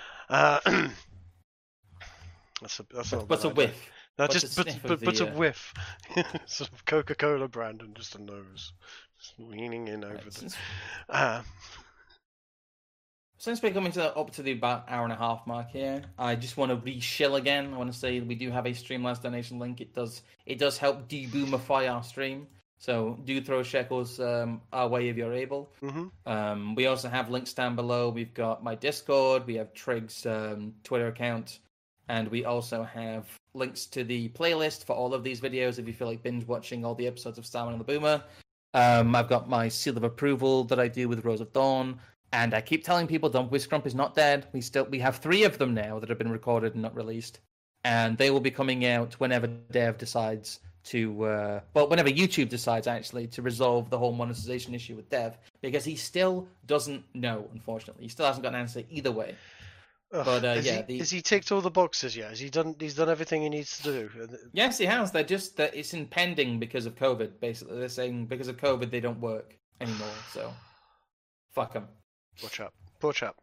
That's not But a whiff. No, But just a but sniff of a the, whiff. Sort of Coca-Cola brand and just a nose, just leaning in over the. Since we're coming up to the about hour and a half mark here, I just want to re-shill again. I want to say we do have a Streamlabs donation link. It does help deboomify our stream. So do throw shekels our way if you're able. Mm-hmm. We also have links down below. We've got my Discord. We have Trig's Twitter account. And we also have links to the playlist for all of these videos if you feel like binge watching all the episodes of Starman and the Boomer. I've got my seal of approval that I do with Rose of Dawn. And I keep telling people Don't Wish Crump is not dead. We have 3 of them now that have been recorded and not released. And they will be coming out whenever Dev decides to, whenever YouTube decides actually to resolve the whole monetization issue with Dev, because he still doesn't know, unfortunately. He still hasn't got an answer either way. But has he ticked all the boxes yet? He's done everything he needs to do. Yes, he has. It's impending because of COVID. Basically, they're saying because of COVID they don't work anymore. So, fuck him. Poor chap.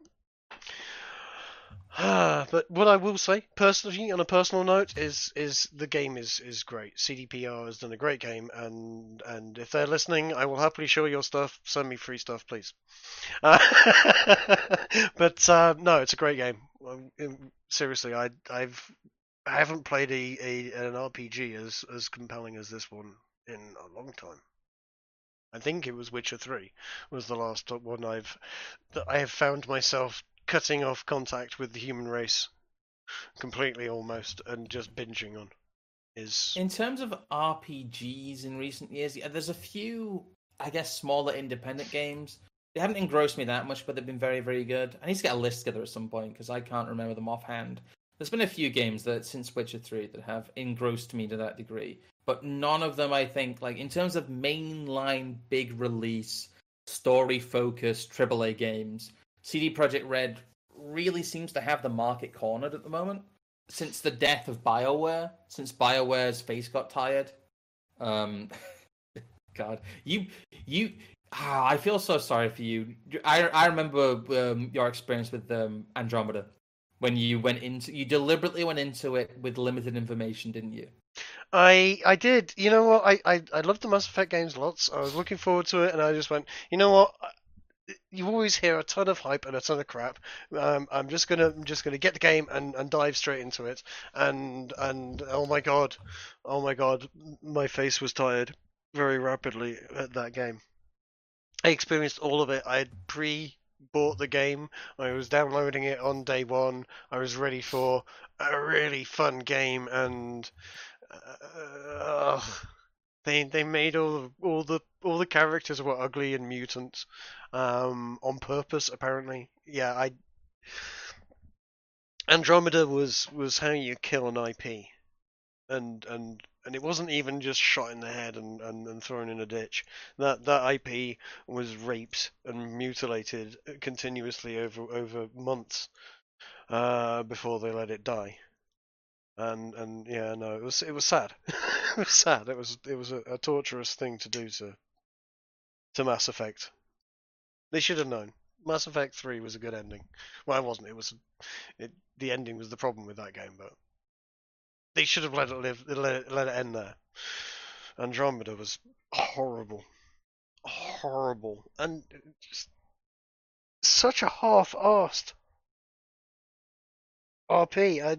But what I will say, personally, on a personal note, is the game is great. CDPR has done a great game, and if they're listening, I will happily show your stuff. Send me free stuff, please. But no, it's a great game. Seriously, I haven't played an RPG as compelling as this one in a long time. I think it was Witcher 3 was the last one I have found myself cutting off contact with the human race completely almost and just binging on. In terms of RPGs in recent years, there's a few, I guess, smaller independent games. They haven't engrossed me that much, but they've been very, very good. I need to get a list together at some point because I can't remember them offhand. There's been a few games that since Witcher 3 that have engrossed me to that degree, but none of them, I think, like in terms of mainline big release, story-focused AAA games, CD Projekt Red really seems to have the market cornered at the moment. Since the death of BioWare, since BioWare's face got tired. God, I feel so sorry for you. I remember your experience with Andromeda. When you deliberately went into it with limited information, didn't you? I did. You know what? I loved the Mass Effect games lots. I was looking forward to it, and I just went, you know what? You always hear a ton of hype and a ton of crap. I'm just gonna get the game and dive straight into it. And oh my god, my face was tired very rapidly at that game. I experienced all of it. I had bought the game. I was downloading it on day one. I was ready for a really fun game, and they made all the characters were ugly and mutants on purpose, apparently. Yeah, Andromeda was how you kill an IP, and it wasn't even just shot in the head and thrown in a ditch. That IP was raped and mutilated continuously over months before they let it die. And yeah, no, it was sad. It was sad. It was a torturous thing to do to Mass Effect. They should have known. Mass Effect 3 was a good ending. Well, it wasn't. The ending was the problem with that game, but they should have let it end there. Andromeda was horrible, and just such a half-assed RP.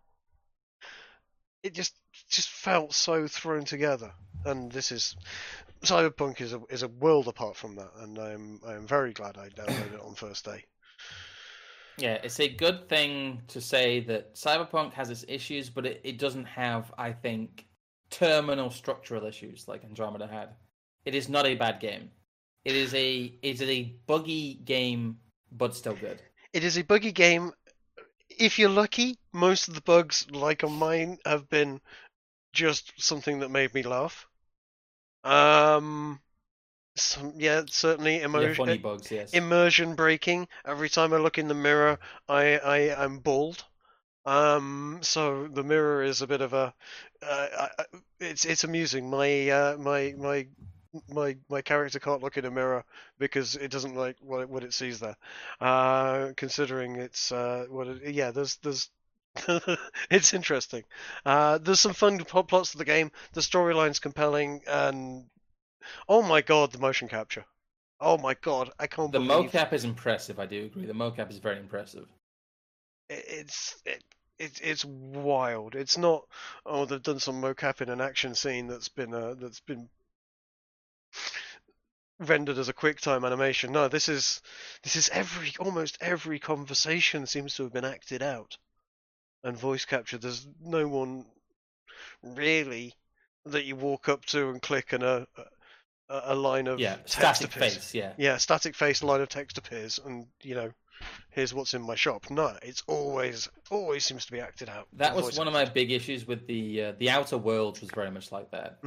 It just felt so thrown together. And this is Cyberpunk is a world apart from that, and I am very glad I downloaded it on first day. Yeah, it's a good thing to say that Cyberpunk has its issues, but it doesn't have, I think, terminal structural issues like Andromeda had. It is not a bad game. It is a buggy game, but still good. It is a buggy game. If you're lucky, most of the bugs, like on mine, have been just something that made me laugh. Certainly Yeah, funny bugs, yes. immersion breaking. Every time I look in the mirror, I'm bald. So the mirror is a bit of a. It's amusing. My character can't look in a mirror because it doesn't like what it sees there. Considering it's there's it's interesting. There's some fun plots to the game. The storyline's compelling, and oh my god, the motion capture. Oh my god, I can't The believe mocap is impressive. I do agree. The mocap is very impressive. it's wild. It's not they've done some mocap in an action scene that's been rendered as a QuickTime animation. No, this is almost every conversation seems to have been acted out and voice captured. There's no one really that you walk up to and click and a line of text static appears. face, yeah. Yeah, static face, line of text appears, and here's what's in my shop. No, it's always seems to be acted out. That was one of my big issues with the Outer Worlds. Was very much like that.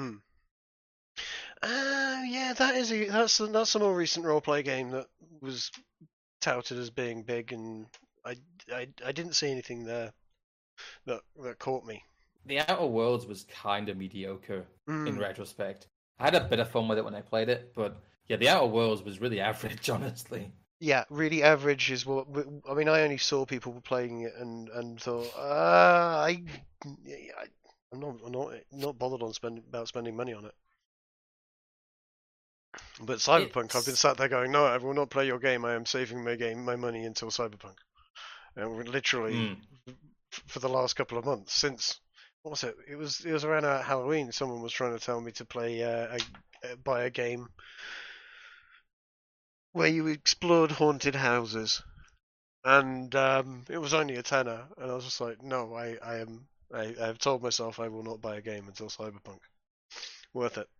Yeah, that's a more recent roleplay game that was touted as being big, and I didn't see anything there that caught me. The Outer Worlds was kind of mediocre in retrospect. I had a bit of fun with it when I played it, but yeah, the Outer Worlds was really average, honestly. Yeah, really average is what I mean. I only saw people playing it and thought, I'm not bothered on spending money on it. But Cyberpunk, I've been sat there going, no, I will not play your game. I am saving my money until Cyberpunk. And we're literally for the last couple of months since. What was it? It was around Halloween. Someone was trying to tell me to play buy a game where you explored haunted houses, and it was only a tenner, and I was just like, no, I have told myself I will not buy a game until Cyberpunk. Worth it.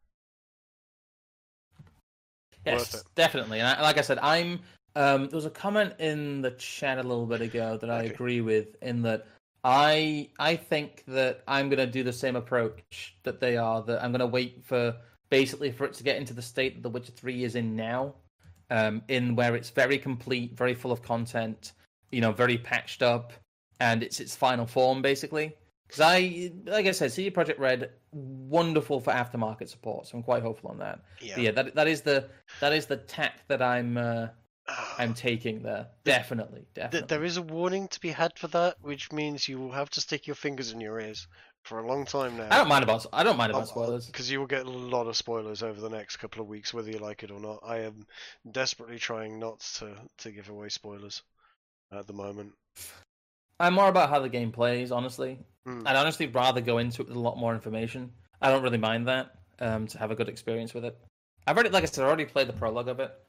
Yes, definitely. And like I said, there was a comment in the chat a little bit ago that I agree with, in that I think that I'm going to do the same approach that they are, that I'm going to wait for it to get into the state that The Witcher 3 is in now, in where it's very complete, very full of content, very patched up, and it's its final form, basically. Because like I said, CD Projekt Red, wonderful for aftermarket support, so I'm quite hopeful on that. Yeah, that is the tack that I'm taking there. Definitely. There is a warning to be had for that, which means you will have to stick your fingers in your ears for a long time now. I don't mind about spoilers, because you will get a lot of spoilers over the next couple of weeks, whether you like it or not. I am desperately trying not to give away spoilers at the moment. I'm more about how the game plays, honestly. I'd honestly rather go into it with a lot more information. I don't really mind that, to have a good experience with it. Like I said, I already played the prologue of it.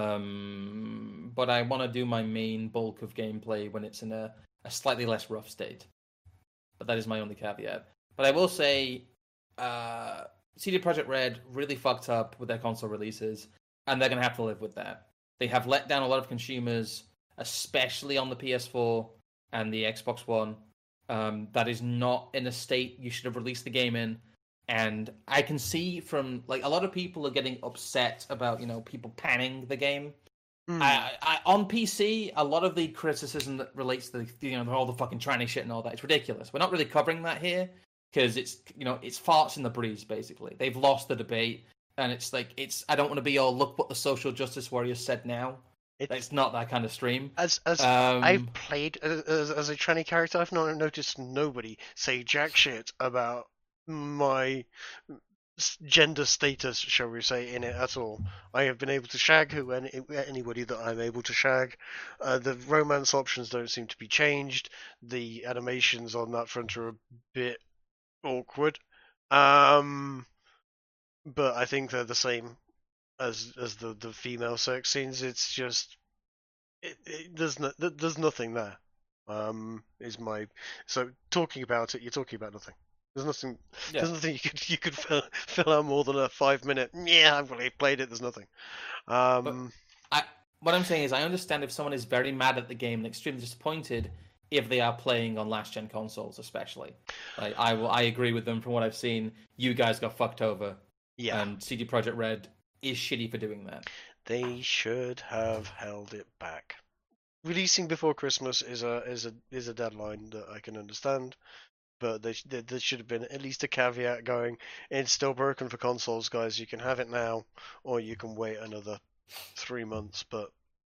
But I want to do my main bulk of gameplay when it's in a slightly less rough state. But that is my only caveat. But I will say, CD Projekt Red really fucked up with their console releases, and they're going to have to live with that. They have let down a lot of consumers, especially on the PS4 and the Xbox One. That is not in a state you should have released the game in. And I can see from, like, a lot of people are getting upset about, people panning the game. On PC, a lot of the criticism that relates to all the fucking tranny shit and all that, it's ridiculous. We're not really covering that here because it's farts in the breeze, basically. They've lost the debate, and it's like, I don't want to be all, look what the social justice warriors said now. It's not that kind of stream. As I've played as a tranny character, I've not noticed nobody say jack shit about my gender status, shall we say, in it at all. I have been able to shag anybody that I'm able to shag. The romance options don't seem to be changed. The animations on that front are a bit awkward. but I think they're the same as the female sex scenes. It's just there's nothing there. Is my so talking about it? You're talking about nothing. There's nothing. Yeah. There's nothing you could fill out more than a 5 minute. Yeah, I've really played it. There's nothing. What I'm saying is, I understand if someone is very mad at the game and extremely disappointed if they are playing on last gen consoles, especially. Like, I agree with them from what I've seen. You guys got fucked over. Yeah, And CD Projekt Red is shitty for doing that. they should have held it back. Releasing before Christmas is a deadline that I can understand, but there should have been at least a caveat going. It's still broken for consoles, guys. You can have it now, or you can wait another 3 months. But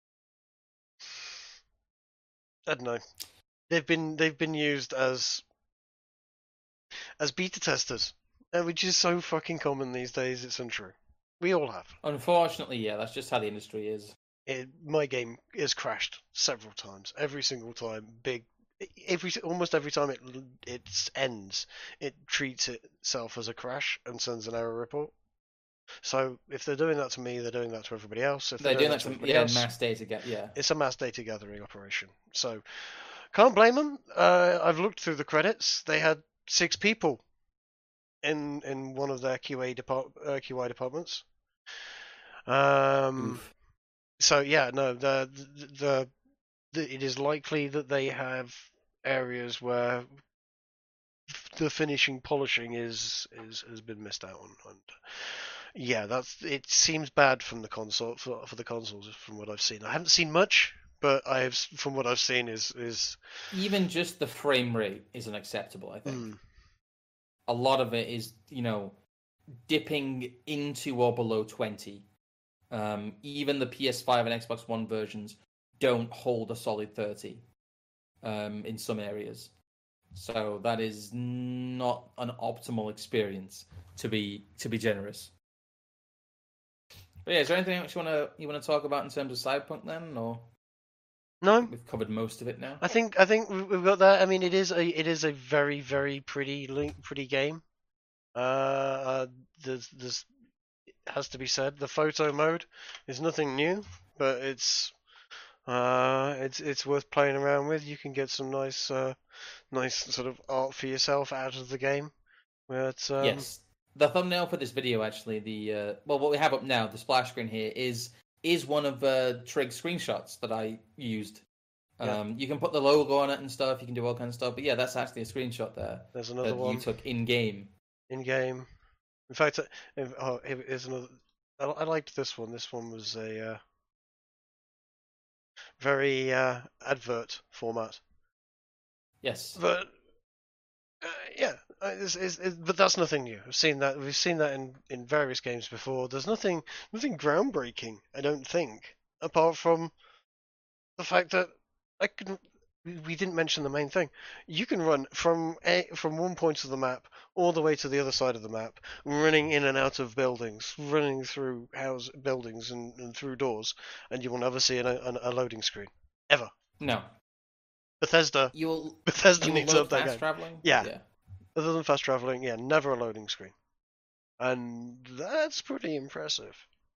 I don't know. They've been used as beta testers, which is so fucking common these days. It's untrue. We all have. Unfortunately, yeah, that's just how the industry is. My game has crashed several times. Every single time, almost every time it ends, it treats itself as a crash and sends an error report. So if they're doing that to me, they're doing that to everybody else. If They're doing that to everybody else, mass data yeah. it's a mass data gathering operation. So can't blame them. I've looked through the credits. They had 6 people in one of their QI departments. Oof. So yeah, no, it is likely that they have areas where the finishing polishing has been missed out on, and yeah, it seems bad from the console for the consoles from what I've seen. I haven't seen much, but from what I've seen is even just the frame rate isn't acceptable. I think a lot of it is dipping into or below 20. Even the PS5 and Xbox One versions don't hold a solid 30 in some areas. So that is not an optimal experience, to be generous. But yeah, is there anything else you want to talk about in terms of Cyberpunk then, or no? We've covered most of it now. I think we've got that. I mean, it is a very very pretty game. There's it has to be said, the photo mode is nothing new, but it's worth playing around with. You can get some nice sort of art for yourself out of the game. Yes, the thumbnail for this video actually, what we have up now, the splash screen here is one of Trig's screenshots that I used. Yeah. You can put the logo on it and stuff. You can do all kinds of stuff. But yeah, that's actually a screenshot there. There's another that one you took in game. In game. In fact, here's another. I liked this one. This one was a very advert format. Yes. But yeah, but that's nothing new. We've seen that in various games before. There's nothing groundbreaking, I don't think, apart from the fact that we didn't mention the main thing. You can run from one point of the map all the way to the other side of the map, running in and out of buildings, running through buildings and through doors, and you will never see a loading screen ever. No. Bethesda You needs will up that game. traveling. Yeah. Other than fast traveling, yeah, never a loading screen, and that's pretty impressive.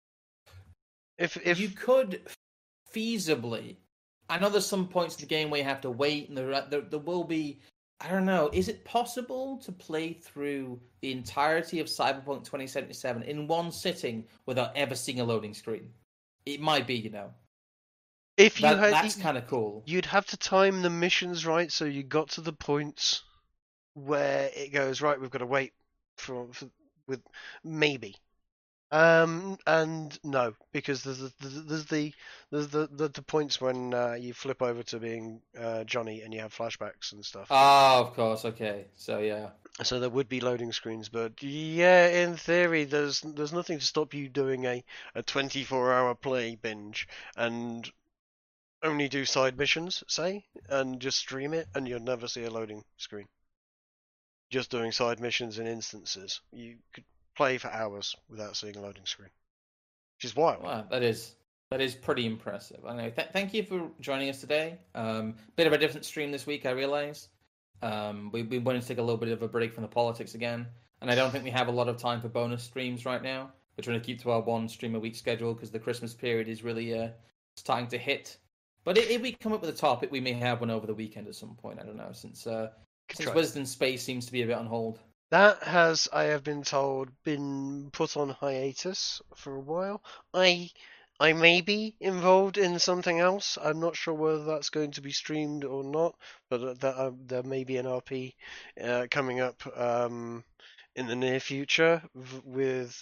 If you could feasibly, I know there's some points in the game where you have to wait, and there will be. I don't know. Is it possible to play through the entirety of Cyberpunk 2077 in one sitting without ever seeing a loading screen? It might be, If you that's kind of cool. You'd have to time the missions right, so you got to the points where it goes right. We've got to wait with maybe, and no, because there's the points when you flip over to being Johnny and you have flashbacks and stuff. Oh, of course. Okay, so yeah. So there would be loading screens, but yeah, in theory, there's nothing to stop you doing a 24-hour play binge and only do side missions, say, and just stream it, and you'll never see a loading screen. Just doing side missions in instances, you could play for hours without seeing a loading screen, which is wild. Wow, that is pretty impressive. I know. Thank you for joining us today. Bit of a different stream this week, I realise. We wanted to take a little bit of a break from the politics again. and I don't think we have a lot of time for bonus streams right now. We're trying to keep to our one stream a week schedule because the Christmas period is really starting to hit. But if we come up with a topic, we may have one over the weekend at some point. I don't know, since Wisdom Space seems to be a bit on hold. That has, I have been told, been put on hiatus for a while. I may be involved in something else. I'm not sure whether that's going to be streamed or not, but there may be an RP coming up in the near future with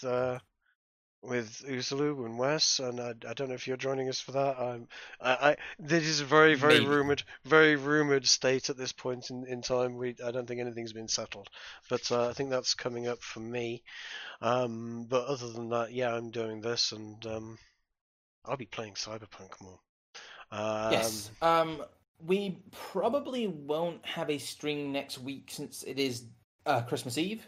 Usalu and Wes, and I don't know if you're joining us for that. This is a very rumored state at this point in time. I don't think anything's been settled, but I think that's coming up for me. But other than that, yeah, I'm doing this, and I'll be playing Cyberpunk more. Yes. We probably won't have a stream next week since it is Christmas Eve.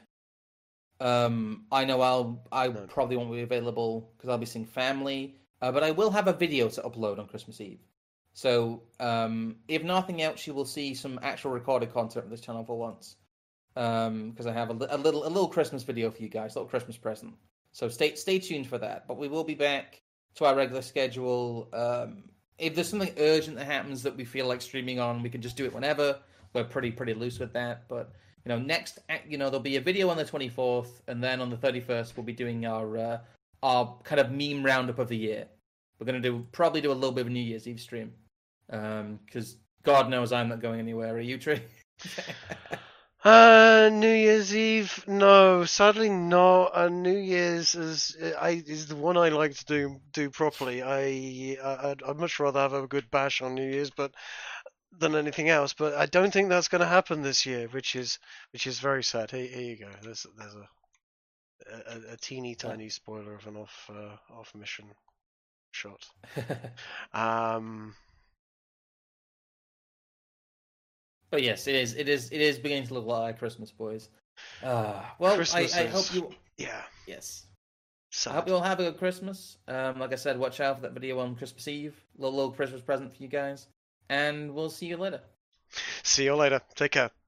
I know I probably won't be available because I'll be seeing family, but I will have a video to upload on Christmas Eve. So, if nothing else, you will see some actual recorded content on this channel for once. Because I have a little Christmas video for you guys, a little Christmas present. So stay tuned for that. But we will be back to our regular schedule. If there's something urgent that happens that we feel like streaming on, we can just do it whenever. We're pretty loose with that, but. Next, there'll be a video on the 24th, and then on the 31st, we'll be doing our kind of meme roundup of the year. We're going to probably do a little bit of a New Year's Eve stream, because God knows I'm not going anywhere. Are you, Tree? New Year's Eve? No, sadly not. New Year's is the one I like to do properly. I'd much rather have a good bash on New Year's, than anything else, but I don't think that's going to happen this year, which is very sad. Here you go. There's a teeny tiny spoiler of an off mission shot. But yes, it is beginning to look like Christmas, boys. Well, Christmas I hope you. Yeah. Yes. Sad. I hope you all have a good Christmas. Like I said, watch out for that video on Christmas Eve. Little Christmas present for you guys. And we'll see you later. See you later. Take care.